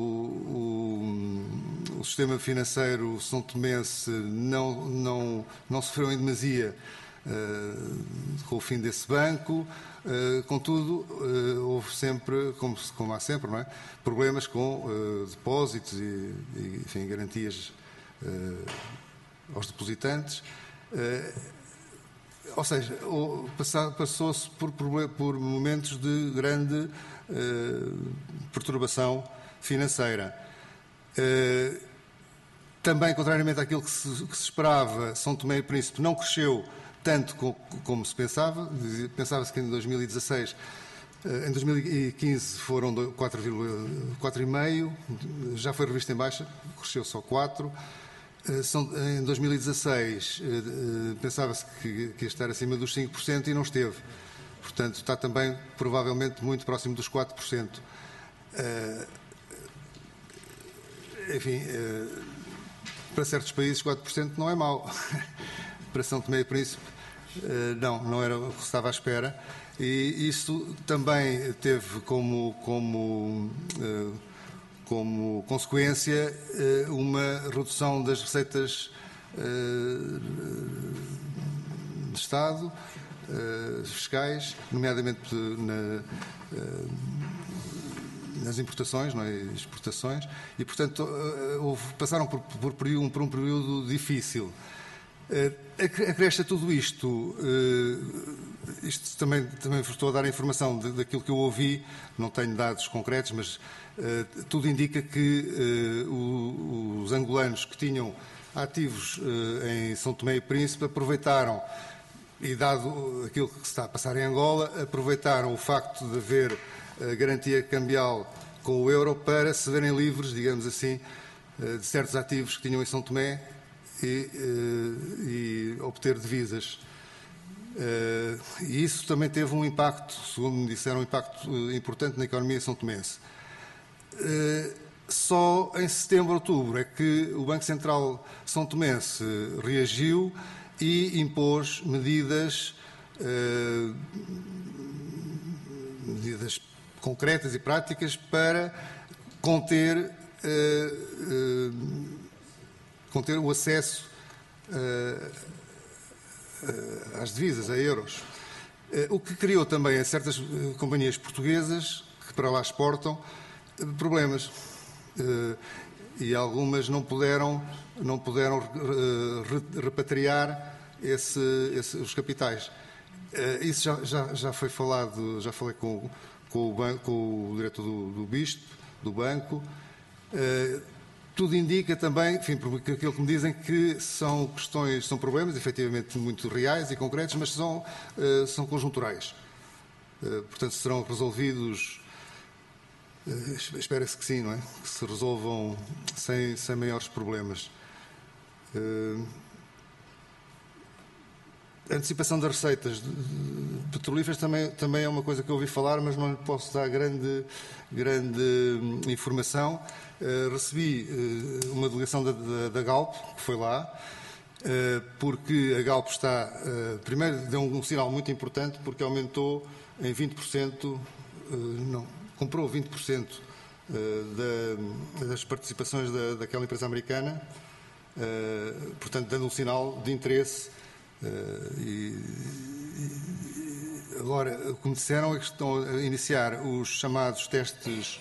Speaker 2: o, o, o sistema financeiro são tomense não, não, não sofreu em demasia uh, com o fim desse banco, uh, contudo uh, houve sempre, como, como há sempre, não é? Problemas com uh, depósitos e, e enfim, garantias uh, aos depositantes. Uh, ou seja, passou-se por, por momentos de grande Uh, perturbação financeira. Uh, também, contrariamente àquilo que se, que se esperava, São Tomé e Príncipe não cresceu tanto co, como se pensava. Pensava-se que em dois mil e dezasseis, uh, em dois mil e quinze foram quatro vírgula quatro vírgula cinco, já foi revista em baixa, cresceu só quatro. Uh, são, em dois mil e dezasseis, uh, uh, pensava-se que, que ia estar acima dos cinco por cento e não esteve. Portanto, está também, provavelmente, muito próximo dos quatro por cento. Uh, enfim, uh, para certos países, quatro por cento não é mau. Para São Tomé e Príncipe, uh, não, não era o que estava à espera. E isso também teve como, como, uh, como consequência uh, uma redução das receitas uh, de Estado, Uh, fiscais, nomeadamente na, uh, nas importações, não é? Exportações, e, portanto, uh, houve, passaram por, por, período, por um período difícil. Uh, acresce a tudo isto, uh, isto também, também vos estou a dar a informação de, daquilo que eu ouvi, não tenho dados concretos, mas uh, tudo indica que uh, o, os angolanos que tinham ativos uh, em São Tomé e Príncipe aproveitaram. E, dado aquilo que se está a passar em Angola, aproveitaram o facto de haver a garantia cambial com o euro para se verem livres, digamos assim, de certos ativos que tinham em São Tomé e, e obter divisas. E isso também teve um impacto, segundo me disseram, um impacto importante na economia são tomense. Só em setembro, outubro, é que o Banco Central São Tomense reagiu e impôs medidas, eh, medidas concretas e práticas para conter, eh, eh, conter o acesso eh, às divisas, a euros. Eh, o que criou também a certas companhias portuguesas que para lá exportam problemas. Eh, e algumas não puderam, não puderam uh, repatriar esse, esse, os capitais. Uh, isso já, já, já foi falado, já falei com, com, o, banco, com o diretor do, do BISP, do banco. Uh, tudo indica também, enfim, porque aquilo que me dizem que são questões, são problemas efetivamente muito reais e concretos, mas são, uh, são conjunturais. Uh, portanto, serão resolvidos. Uh, Espera-se que sim, não é? Que se resolvam sem, sem maiores problemas. Uh, a antecipação das receitas petrolíferas também, também é uma coisa que eu ouvi falar, mas não lhe posso dar grande, grande informação. Uh, recebi uh, uma delegação da, da, da Galp, que foi lá, porque a Galp está, primeiro, deu um sinal muito importante, porque aumentou em vinte por cento, não, comprou vinte por cento da, das participações da, daquela empresa americana, portanto, dando um sinal de interesse. E, agora, o que me disseram é que estão a iniciar os chamados testes.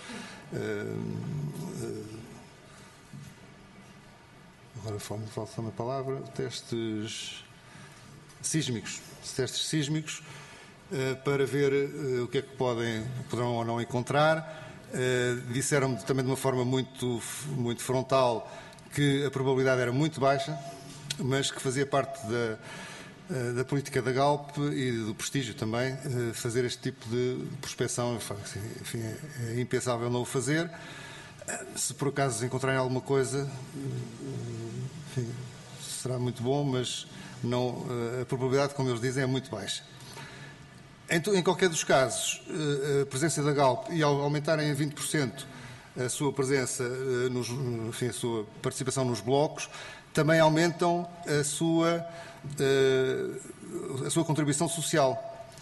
Speaker 2: Agora falta-me a palavra, testes sísmicos, testes sísmicos, para ver o que é que podem, poderão ou não encontrar. Disseram-me também de uma forma muito, muito frontal que a probabilidade era muito baixa, mas que fazia parte da, da política da Galp e do prestígio também fazer este tipo de prospecção. Enfim, é impensável não o fazer. Se por acaso encontrarem alguma coisa, enfim, será muito bom, mas não, a probabilidade, como eles dizem, é muito baixa. Em, em qualquer dos casos, a presença da Galp, e ao aumentarem em vinte por cento a sua presença, nos, enfim, a sua participação nos blocos, também aumentam a sua, a sua contribuição social,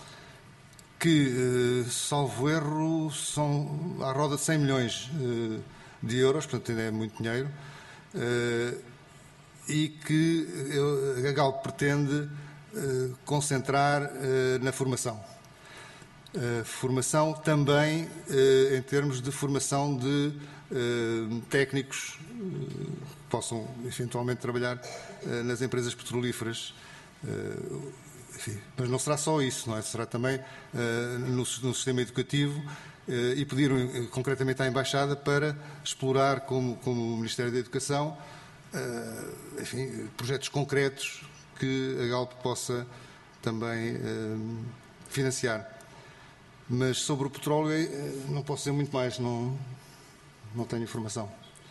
Speaker 2: que, salvo erro, são à roda de cem milhões de euros, portanto ainda é muito dinheiro, e que a Galp pretende concentrar na formação. Formação também em termos de formação de técnicos que possam eventualmente trabalhar nas empresas petrolíferas. Enfim, mas não será só isso, não é? Será também no, no sistema educativo. Uh, e pediram uh, concretamente à Embaixada para explorar, como, como Ministério da Educação, uh, enfim, projetos concretos que a Galp possa também uh, financiar. Mas sobre o petróleo uh, não posso dizer muito mais, não, não tenho informação.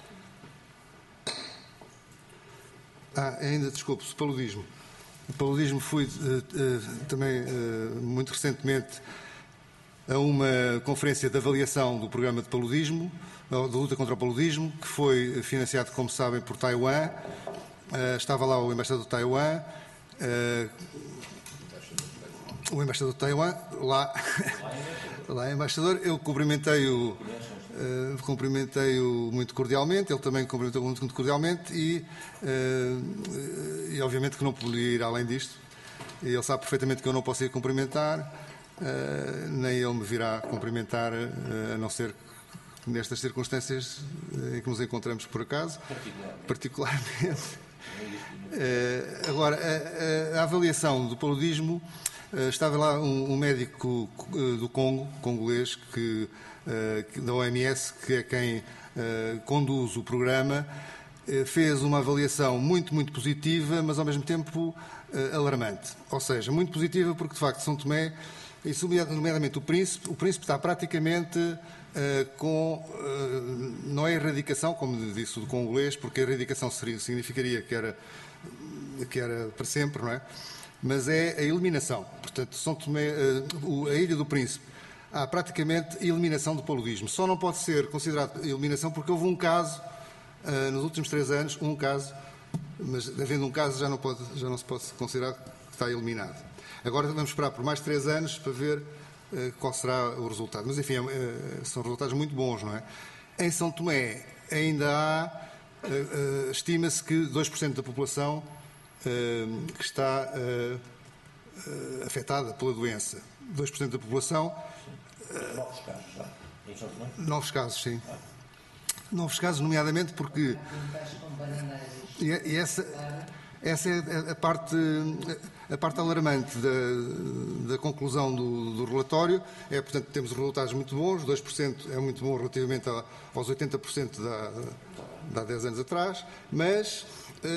Speaker 2: Ah, ainda, desculpe, o paludismo. O paludismo fui uh, uh, também uh, muito recentemente a uma conferência de avaliação do programa de paludismo, da luta contra o paludismo, que foi financiado, como sabem, por Taiwan. Uh, estava lá o embaixador de Taiwan, uh, o embaixador de Taiwan, lá, lá embaixador, eu cumprimentei-o uh, cumprimentei-o muito cordialmente, ele também cumprimentou muito, muito cordialmente e, uh, e obviamente que não podia ir além disto. Ele sabe perfeitamente que eu não posso ir cumprimentar. Uh, nem ele me virá cumprimentar, uh, a não ser nestas circunstâncias uh, em que nos encontramos por acaso, Particular. particularmente. Uh, agora, a, a, a avaliação do paludismo, uh, estava lá um, um médico uh, do Congo, congolês, que, uh, que, da O M S, que é quem uh, conduz o programa, uh, fez uma avaliação muito, muito positiva, mas ao mesmo tempo uh, alarmante. Ou seja, muito positiva porque, de facto, São Tomé, isso, nomeadamente o Príncipe, o Príncipe está praticamente uh, com, uh, não é erradicação, como disse o congolês, porque a erradicação seria, significaria que era, que era para sempre, não é? Mas é a eliminação. Portanto, São Tomé, uh, a Ilha do Príncipe, há praticamente eliminação do paludismo. Só não pode ser considerado eliminação porque houve um caso, uh, nos últimos três anos, um caso, mas havendo um caso já não, pode, já não se pode considerar que está eliminado. Agora vamos esperar por mais três anos para ver uh, qual será o resultado. Mas, enfim, uh, são resultados muito bons, não é? Em São Tomé ainda há, uh, uh, estima-se que dois por cento da população uh, que está uh, uh, afetada pela doença. dois por cento da população... Uh, novos casos, já? Em São Tomé? Novos casos, sim. Novos casos, nomeadamente porque... E, e essa... Essa é a parte, a parte alarmante da, da conclusão do, do relatório. É, portanto, temos resultados muito bons, dois por cento é muito bom relativamente aos oitenta por cento da, de há dez anos atrás, mas,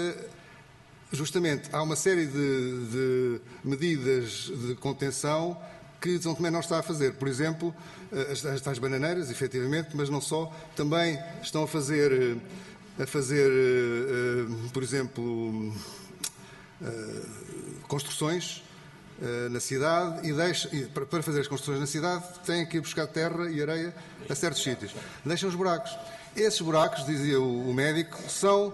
Speaker 2: justamente, há uma série de, de medidas de contenção que São Tomé não está a fazer. Por exemplo, as, as tais bananeiras, efetivamente, mas não só, também estão a fazer... a fazer, por exemplo, construções na cidade e, deixa, e para fazer as construções na cidade têm que ir buscar terra e areia a certos sítios. Deixam os buracos. Esses buracos, dizia o médico, são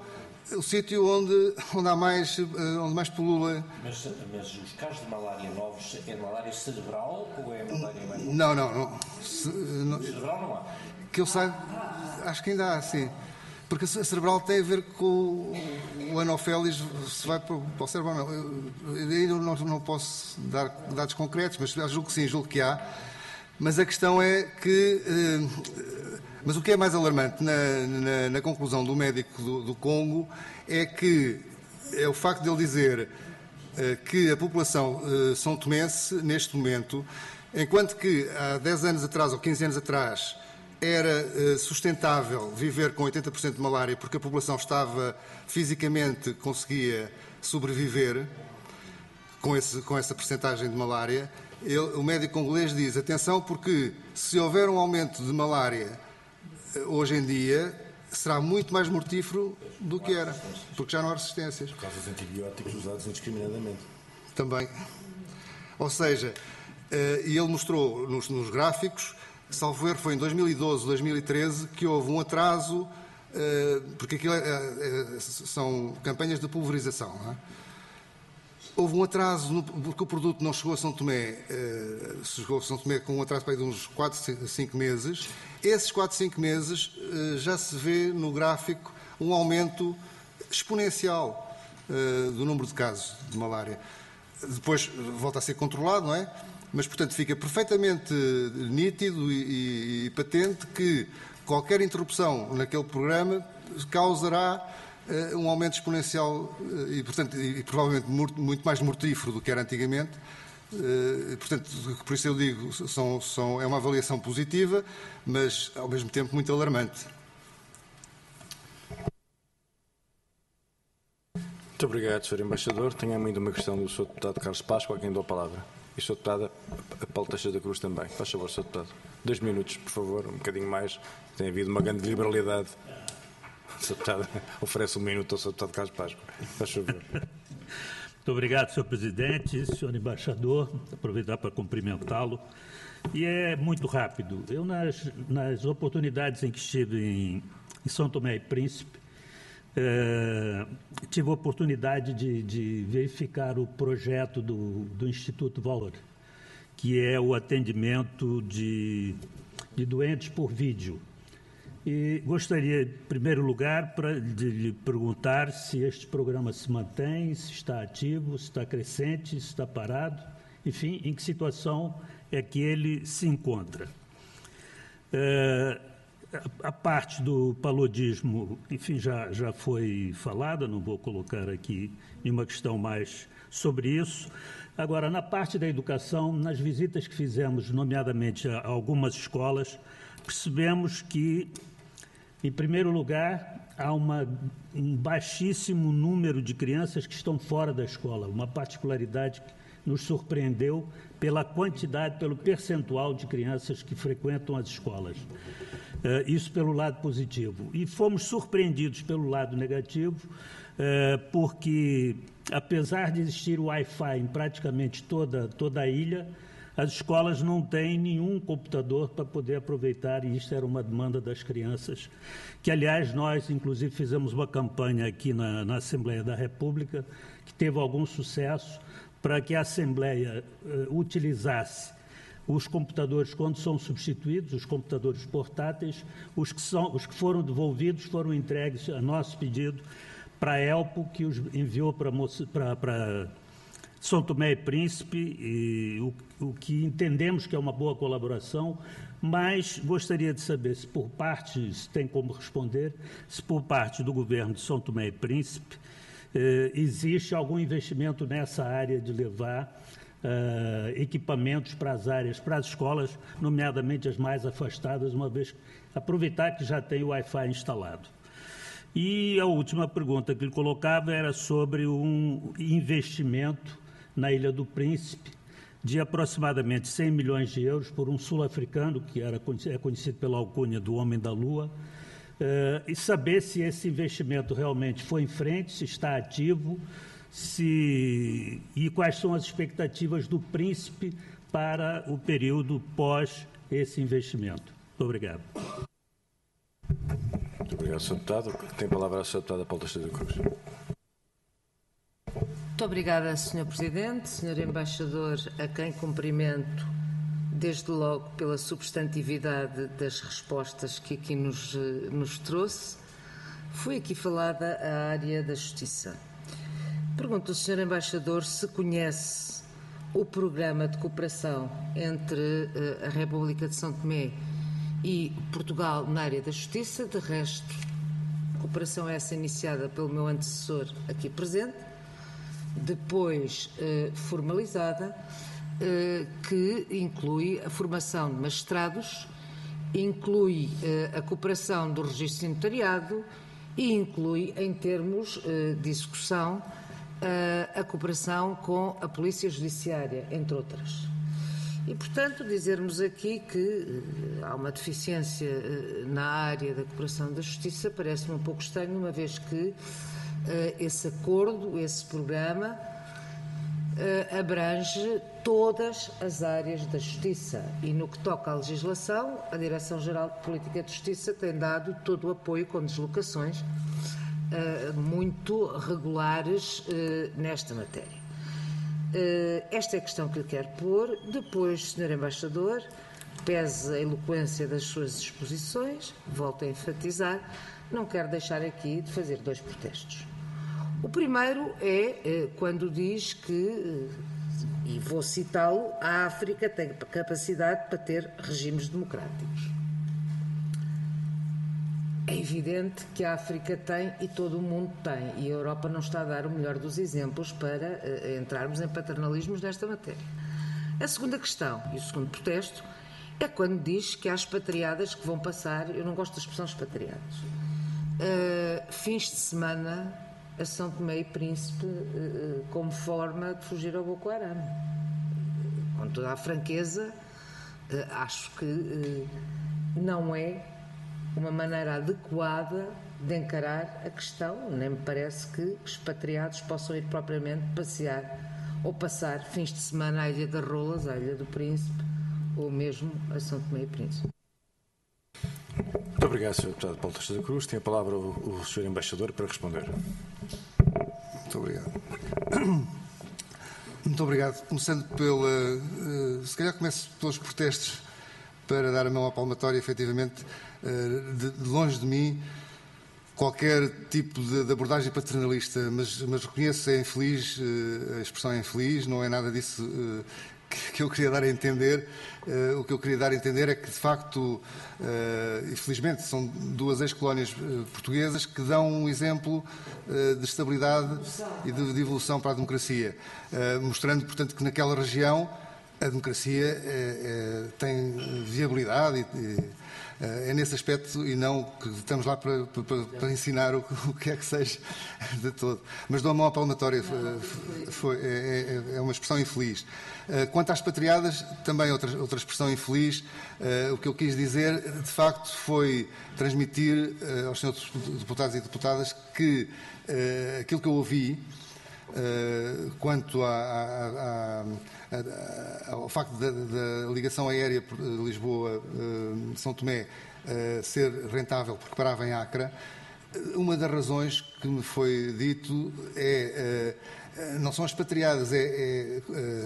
Speaker 2: o sítio onde, onde há mais, onde mais pulula.
Speaker 3: Mas, mas os casos de malária novos é de malária cerebral ou é malária mais?
Speaker 2: Não, não, não. Ce, não
Speaker 3: cerebral não há.
Speaker 2: Que eu saiba, acho que ainda há, sim. Porque a cerebral tem a ver com o anofélis, se vai para o cérebro ou não. Eu ainda não, não posso dar dados concretos, mas julgo que sim, julgo que há. Mas a questão é que... Mas o que é mais alarmante na, na, na conclusão do médico do, do Congo é que é o facto de ele dizer que a população são tomense, neste momento, enquanto que há dez anos atrás ou quinze anos atrás era sustentável viver com oitenta por cento de malária porque a população estava fisicamente, conseguia sobreviver com, esse, com essa percentagem de malária, ele, o médico congolês diz, atenção, porque se houver um aumento de malária hoje em dia, será muito mais mortífero do que era, porque já não há resistências.
Speaker 1: Por causa dos antibióticos usados indiscriminadamente.
Speaker 2: Também. Ou seja, e ele mostrou nos, nos gráficos, salvo erro foi em dois mil e doze, dois mil e treze, que houve um atraso, porque aquilo é, é, são campanhas de pulverização, não é? Houve um atraso, no, porque o produto não chegou a São Tomé, uh, chegou a São Tomé com um atraso para aí de uns quatro, cinco meses. Esses quatro, cinco meses uh, já se vê no gráfico um aumento exponencial uh, do número de casos de malária. Depois volta a ser controlado, não é? Mas, portanto, fica perfeitamente nítido e, e, e patente que qualquer interrupção naquele programa causará um aumento exponencial e, portanto, e, e provavelmente muito mais mortífero do que era antigamente. E, portanto, por isso eu digo, são, são, é uma avaliação positiva, mas ao mesmo tempo muito alarmante.
Speaker 1: Muito obrigado, senhor Embaixador. Tenho ainda uma questão do senhor Deputado Carlos Páscoa, a quem dou a palavra. E o senhor Deputado Paulo Teixeira da Cruz também. Faz favor, senhor Deputado. Dois minutos, por favor, um bocadinho mais. Tem havido uma grande liberalidade. O senhor Deputado oferece um minuto ao senhor Deputado Carlos Páscoa. Faz favor.
Speaker 7: Muito obrigado, senhor Presidente, senhor Embaixador. Aproveitar para cumprimentá-lo. E é muito rápido. Eu, nas, nas oportunidades em que estive em, em São Tomé e Príncipe, eh, tive a oportunidade de, de verificar o projeto do, do Instituto Valor, que é o atendimento de, de doentes por vídeo. E gostaria, em primeiro lugar, pra, de lhe perguntar se este programa se mantém, se está ativo, se está crescente, se está parado, enfim, em que situação é que ele se encontra. É, a, a parte do paludismo, enfim, já, já foi falada, não vou colocar aqui nenhuma questão mais sobre isso. Agora, na parte da educação, nas visitas que fizemos, nomeadamente a algumas escolas, percebemos que, em primeiro lugar, há uma, um baixíssimo número de crianças que estão fora da escola, uma particularidade que nos surpreendeu pela quantidade, pelo percentual de crianças que frequentam as escolas. Uh, isso pelo lado positivo. E fomos surpreendidos pelo lado negativo, uh, porque, apesar de existir o Wi-Fi em praticamente toda, toda a ilha, as escolas não têm nenhum computador para poder aproveitar, e isso era uma demanda das crianças, que, aliás, nós, inclusive, fizemos uma campanha aqui na, na Assembleia da República, que teve algum sucesso, para que a Assembleia uh, utilizasse os computadores quando são substituídos, os computadores portáteis, os que, são, os que foram devolvidos foram entregues a nosso pedido para a ELPO, que os enviou para... para, para São Tomé e Príncipe, e o, o que entendemos que é uma boa colaboração, mas gostaria de saber se por parte, se tem como responder, se por parte do governo de São Tomé e Príncipe eh, existe algum investimento nessa área de levar eh, equipamentos para as áreas, para as escolas, nomeadamente as mais afastadas, uma vez aproveitar que já tem o Wi-Fi instalado. E a última pergunta que ele colocava era sobre um investimento na Ilha do Príncipe, de aproximadamente cem milhões de euros por um sul-africano, que era, é conhecido pela alcunha do Homem da Lua, uh, e saber se esse investimento realmente foi em frente, se está ativo, se, e quais são as expectativas do Príncipe para o período pós esse investimento. Muito obrigado.
Speaker 1: Muito obrigado, senhor Deputado. Tem a palavra a senhora Deputada Paula Teixeira da Cruz.
Speaker 8: Muito obrigada, senhor Presidente. senhor Embaixador, a quem cumprimento desde logo pela substantividade das respostas que aqui nos, nos trouxe. Foi aqui falada a área da justiça. Pergunto ao senhor Embaixador se conhece o programa de cooperação entre a República de São Tomé e Portugal na área da justiça. De resto, cooperação essa iniciada pelo meu antecessor aqui presente, depois eh, formalizada, eh, que inclui a formação de magistrados, inclui eh, a cooperação do registro de notariado e inclui, em termos eh, de execução, eh, a cooperação com a Polícia Judiciária, entre outras. E, portanto, dizermos aqui que eh, há uma deficiência eh, na área da cooperação da justiça parece-me um pouco estranho, uma vez que eh, esse acordo, esse programa, eh, abrange todas as áreas da justiça. E no que toca à legislação, a Direção-Geral de Política de Justiça tem dado todo o apoio com deslocações eh, muito regulares eh, nesta matéria. Esta é a questão que lhe quero pôr. Depois, senhor Embaixador, pese a eloquência das suas exposições, volto a enfatizar, não quero deixar aqui de fazer dois protestos. O primeiro é quando diz que, e vou citá-lo, a África tem capacidade para ter regimes democráticos. É evidente que a África tem e todo o mundo tem, e a Europa não está a dar o melhor dos exemplos para uh, entrarmos em paternalismos nesta matéria. A segunda questão, e o segundo protesto, é quando diz que há expatriadas que vão passar, eu não gosto da expressão expatriadas, uh, fins de semana a São Tomé e Príncipe uh, como forma de fugir ao Boko Haram. Com toda a franqueza, uh, acho que uh, não é uma maneira adequada de encarar a questão. Nem me parece que expatriados possam ir propriamente passear ou passar fins de semana à Ilha das Rolas, à Ilha do Príncipe ou mesmo a São Tomé e Príncipe.
Speaker 1: Muito obrigado, senhor Deputado Paulo Teixeira da Cruz. Tem a palavra o, o senhor Embaixador para responder.
Speaker 2: Muito obrigado. Muito obrigado. Começando pela... Uh, se calhar começo pelos protestos para dar a mão à palmatória, efetivamente. De, de longe de mim qualquer tipo de, de abordagem paternalista, mas, mas reconheço é infeliz, a expressão é infeliz, não é nada disso uh, que, que eu queria dar a entender. Uh, o que eu queria dar a entender é que, de facto, uh, infelizmente, são duas ex-colónias uh, portuguesas que dão um exemplo uh, de estabilidade e de, de evolução para a democracia, uh, mostrando, portanto, que naquela região a democracia é, é, tem viabilidade e, e é nesse aspecto e não que estamos lá para, para, para ensinar o, o que é que seja de todo. Mas dou a mão à palmatória, foi, foi, é, é uma expressão infeliz. Quanto às expatriadas, também outra, outra expressão infeliz. O que eu quis dizer, de facto, foi transmitir aos senhores deputados e deputadas que aquilo que eu ouvi quanto a, a, a, ao facto da, da ligação aérea Lisboa-São Tomé ser rentável porque parava em Acra, uma das razões que me foi dito é, não são expatriadas, é... é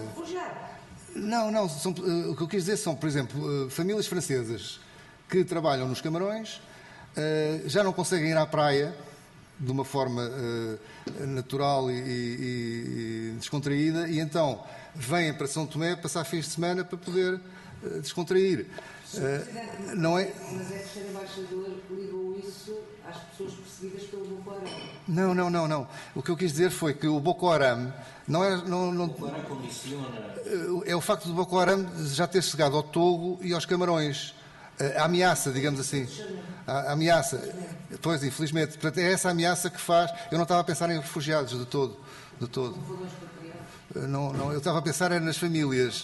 Speaker 2: não, não, são, o que eu quis dizer são, por exemplo, famílias francesas que trabalham nos Camarões, já não conseguem ir à praia de uma forma uh, natural e, e, e descontraída, e então vêm para São Tomé passar fins de semana para poder uh, descontrair. Uh, não é...
Speaker 8: Mas é que o senhor Embaixador ligou isso às pessoas perseguidas pelo Boko Haram?
Speaker 2: Não, não, não, não. O que eu quis dizer foi que o Boko Haram não é... Não, não,
Speaker 3: o Boko Haram condiciona...
Speaker 2: É o facto do Boko Haram já ter chegado ao Togo e aos Camarões. A ameaça, digamos assim, a ameaça, pois, infelizmente, portanto, é essa ameaça que faz. Eu não estava a pensar em refugiados de todo, de todo. Não, não, eu estava a pensar é nas famílias,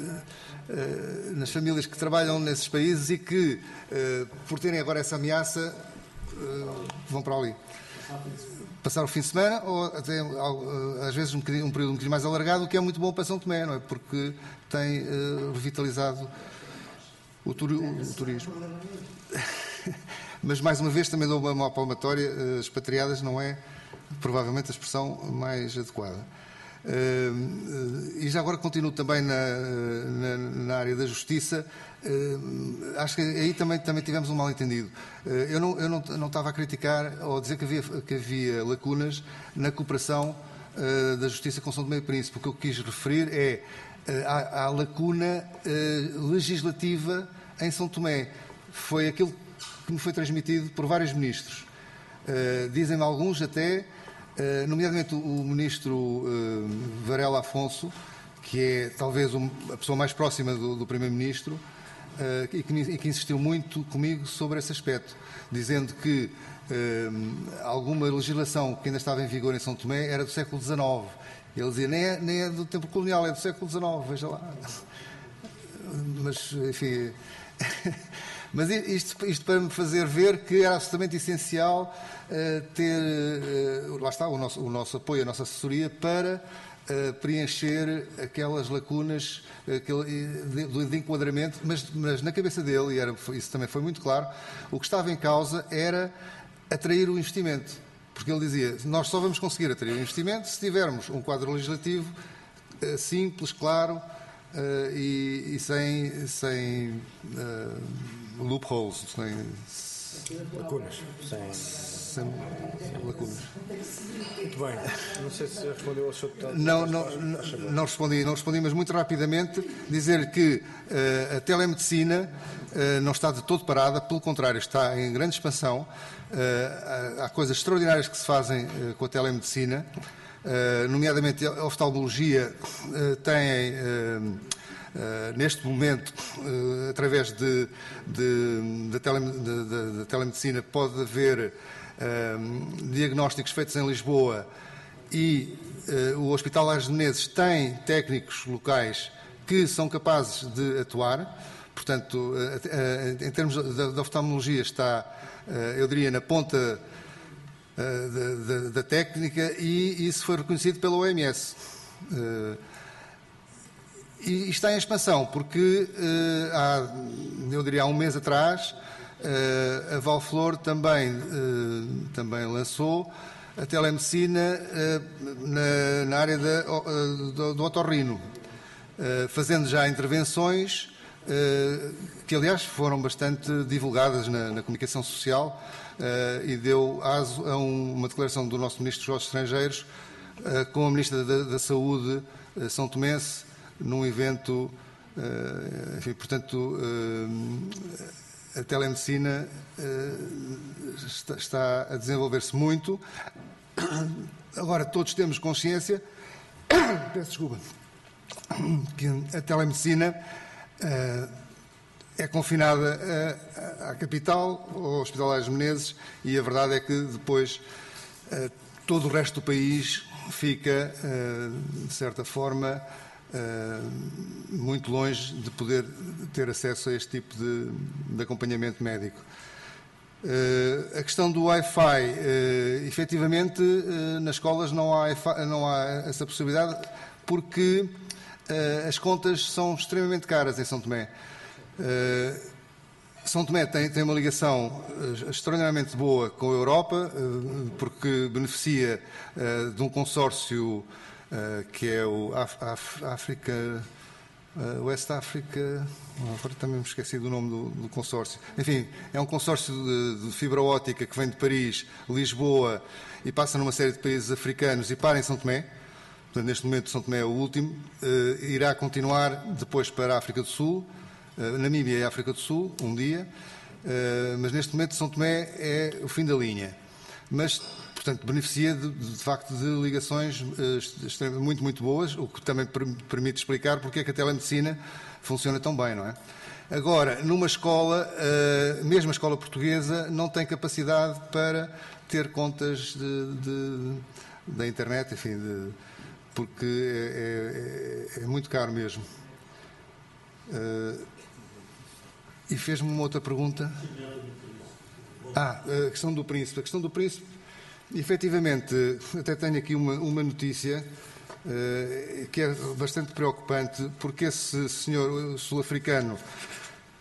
Speaker 2: nas famílias que trabalham nesses países e que, por terem agora essa ameaça, vão para ali. Passar o fim de semana ou até, às vezes, um, um período um bocadinho mais alargado, o que é muito bom para São Tomé, não é? Porque tem revitalizado O, turi o turismo. mas mais uma vez também dou uma, uma palmatória, uh, expatriadas não é provavelmente a expressão mais adequada. Uh, e já agora continuo também na, na, na área da justiça. Uh, acho que aí também, também tivemos um mal-entendido. Uh, eu não, eu não, não estava a criticar ou a dizer que havia, que havia lacunas na cooperação uh, da justiça com São Tomé e Príncipe. O que eu quis referir é uh, à, à lacuna uh, legislativa em São Tomé. Foi aquilo que me foi transmitido por vários ministros. Uh, Dizem-me alguns até, Uh, nomeadamente o, o ministro uh, Varela Afonso, que é talvez um, a pessoa mais próxima do, do primeiro-ministro, uh, e, que, e que insistiu muito comigo sobre esse aspecto, dizendo que uh, alguma legislação que ainda estava em vigor em São Tomé era do século dezenove. Ele dizia, nem é, nem é do tempo colonial, é do século dezenove, veja lá. Mas, enfim... Mas isto, isto para me fazer ver que era absolutamente essencial uh, ter, uh, lá está, o nosso, o nosso apoio, a nossa assessoria para uh, preencher aquelas lacunas uh, aquele, de, de enquadramento, mas, mas na cabeça dele, e era, isso também foi muito claro, o que estava em causa era atrair o investimento. Porque ele dizia, nós só vamos conseguir atrair o investimento se tivermos um quadro legislativo uh, simples, claro, uh, e, e sem... sem uh, loopholes, sem
Speaker 1: lacunas. Sem,
Speaker 2: sem lacunas.
Speaker 1: Muito bem. Não sei se respondeu ao seu deputado.
Speaker 2: Não, não, não, não respondi, não respondi, mas muito rapidamente dizer que uh, a telemedicina uh, não está de todo parada, pelo contrário, está em grande expansão. Uh, há coisas extraordinárias que se fazem uh, com a telemedicina, uh, nomeadamente a oftalmologia uh, tem... Uh, Uh, neste momento, uh, através de, de, de, tele, de, de, de telemedicina, pode haver uh, diagnósticos feitos em Lisboa e uh, o Hospital Lares de Menezes tem técnicos locais que são capazes de atuar. Portanto, uh, uh, em termos da oftalmologia está, uh, eu diria, na ponta uh, da, da, da técnica, e isso foi reconhecido pela O M S. Uh, E está em expansão, porque uh, há, eu diria, há um mês atrás, uh, a Valflor também, uh, também lançou a telemedicina uh, na, na área da, uh, do, do otorrino, uh, fazendo já intervenções uh, que, aliás, foram bastante divulgadas na, na comunicação social, uh, e deu aso a um, uma declaração do nosso Ministro dos Estrangeiros uh, com a Ministra da, da Saúde, uh, São Tomense, num evento, enfim, portanto, a telemedicina está a desenvolver-se muito. Agora, todos temos consciência, peço desculpa, que a telemedicina é confinada à capital, ao Hospital Lares de Menezes, e a verdade é que depois todo o resto do país fica, de certa forma, Uh, muito longe de poder ter acesso a este tipo de, de acompanhamento médico. Uh, a questão do Wi-Fi, uh, efetivamente, uh, nas escolas não há, não há essa possibilidade, porque uh, as contas são extremamente caras em São Tomé. Uh, São Tomé tem, tem uma ligação uh, extraordinariamente boa com a Europa, uh, porque beneficia uh, de um consórcio Uh, que é o Af Af África, uh, West Africa, agora também me esqueci do nome do, do consórcio. Enfim, é um consórcio de, de fibra óptica que vem de Paris, Lisboa, e passa numa série de países africanos e para em São Tomé. Portanto, neste momento São Tomé é o último. Uh, irá continuar depois para a África do Sul, uh, Namíbia e África do Sul, um dia. Uh, mas neste momento São Tomé é o fim da linha. Mas, portanto, beneficia de, de facto de ligações uh, muito, muito boas, o que também per permite explicar porque é que a telemedicina funciona tão bem, não é? Agora, numa escola, uh, mesmo a escola portuguesa, não tem capacidade para ter contas de, de, da internet, enfim, de, porque é, é, é muito caro mesmo. Uh, e fez-me uma outra pergunta. Ah, a questão do príncipe. A questão do príncipe, efetivamente, até tenho aqui uma, uma notícia uh, que é bastante preocupante, porque esse senhor sul-africano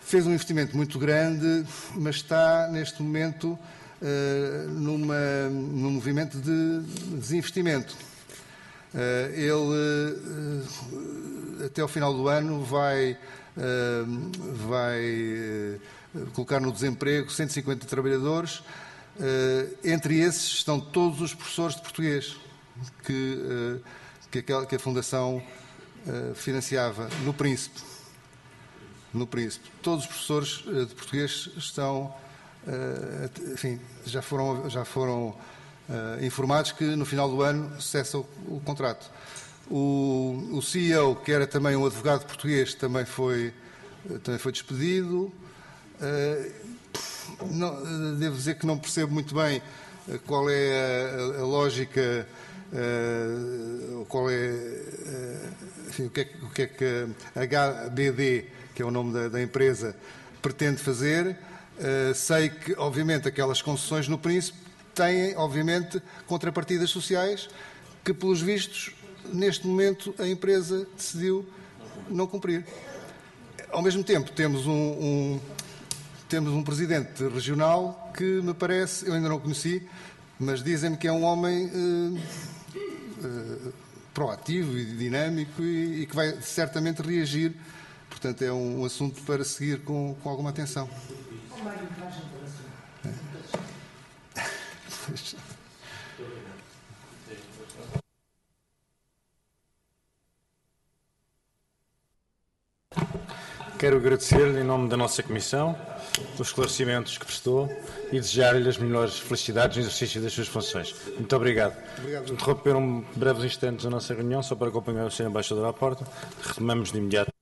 Speaker 2: fez um investimento muito grande, mas está neste momento uh, numa, num movimento de desinvestimento. Uh, ele, uh, até ao final do ano, vai, uh, vai uh, colocar no desemprego cento e cinquenta trabalhadores. Uh, entre esses estão todos os professores de português que, uh, que, aquela, que a Fundação uh, financiava no Príncipe. No Príncipe. Todos os professores uh, de português estão, uh, enfim, já foram, já foram Uh, informados que no final do ano cessa o, o contrato. O, o C E O, que era também um advogado português, também foi, uh, também foi despedido. Uh, não, uh, devo dizer que não percebo muito bem uh, qual é a, a, a lógica, uh, qual é, uh, enfim, o, que é, o que é que a H B D, que é o nome da, da empresa, pretende fazer. Uh, sei que, obviamente, aquelas concessões no Príncipe têm, obviamente, contrapartidas sociais que, pelos vistos, neste momento a empresa decidiu não cumprir. Ao mesmo tempo, temos um, um, temos um presidente regional que me parece, eu ainda não o conheci, mas dizem-me que é um homem uh, uh, proativo e dinâmico e, e que vai certamente reagir. Portanto, é um, um assunto para seguir com, com alguma atenção.
Speaker 1: Quero agradecer-lhe, em nome da nossa Comissão, os esclarecimentos que prestou e desejar-lhe as melhores felicidades no exercício das suas funções. Muito obrigado. Obrigado. Interromper um breves instantes a nossa reunião, só para acompanhar o senhor Embaixador à porta. Retomamos de imediato.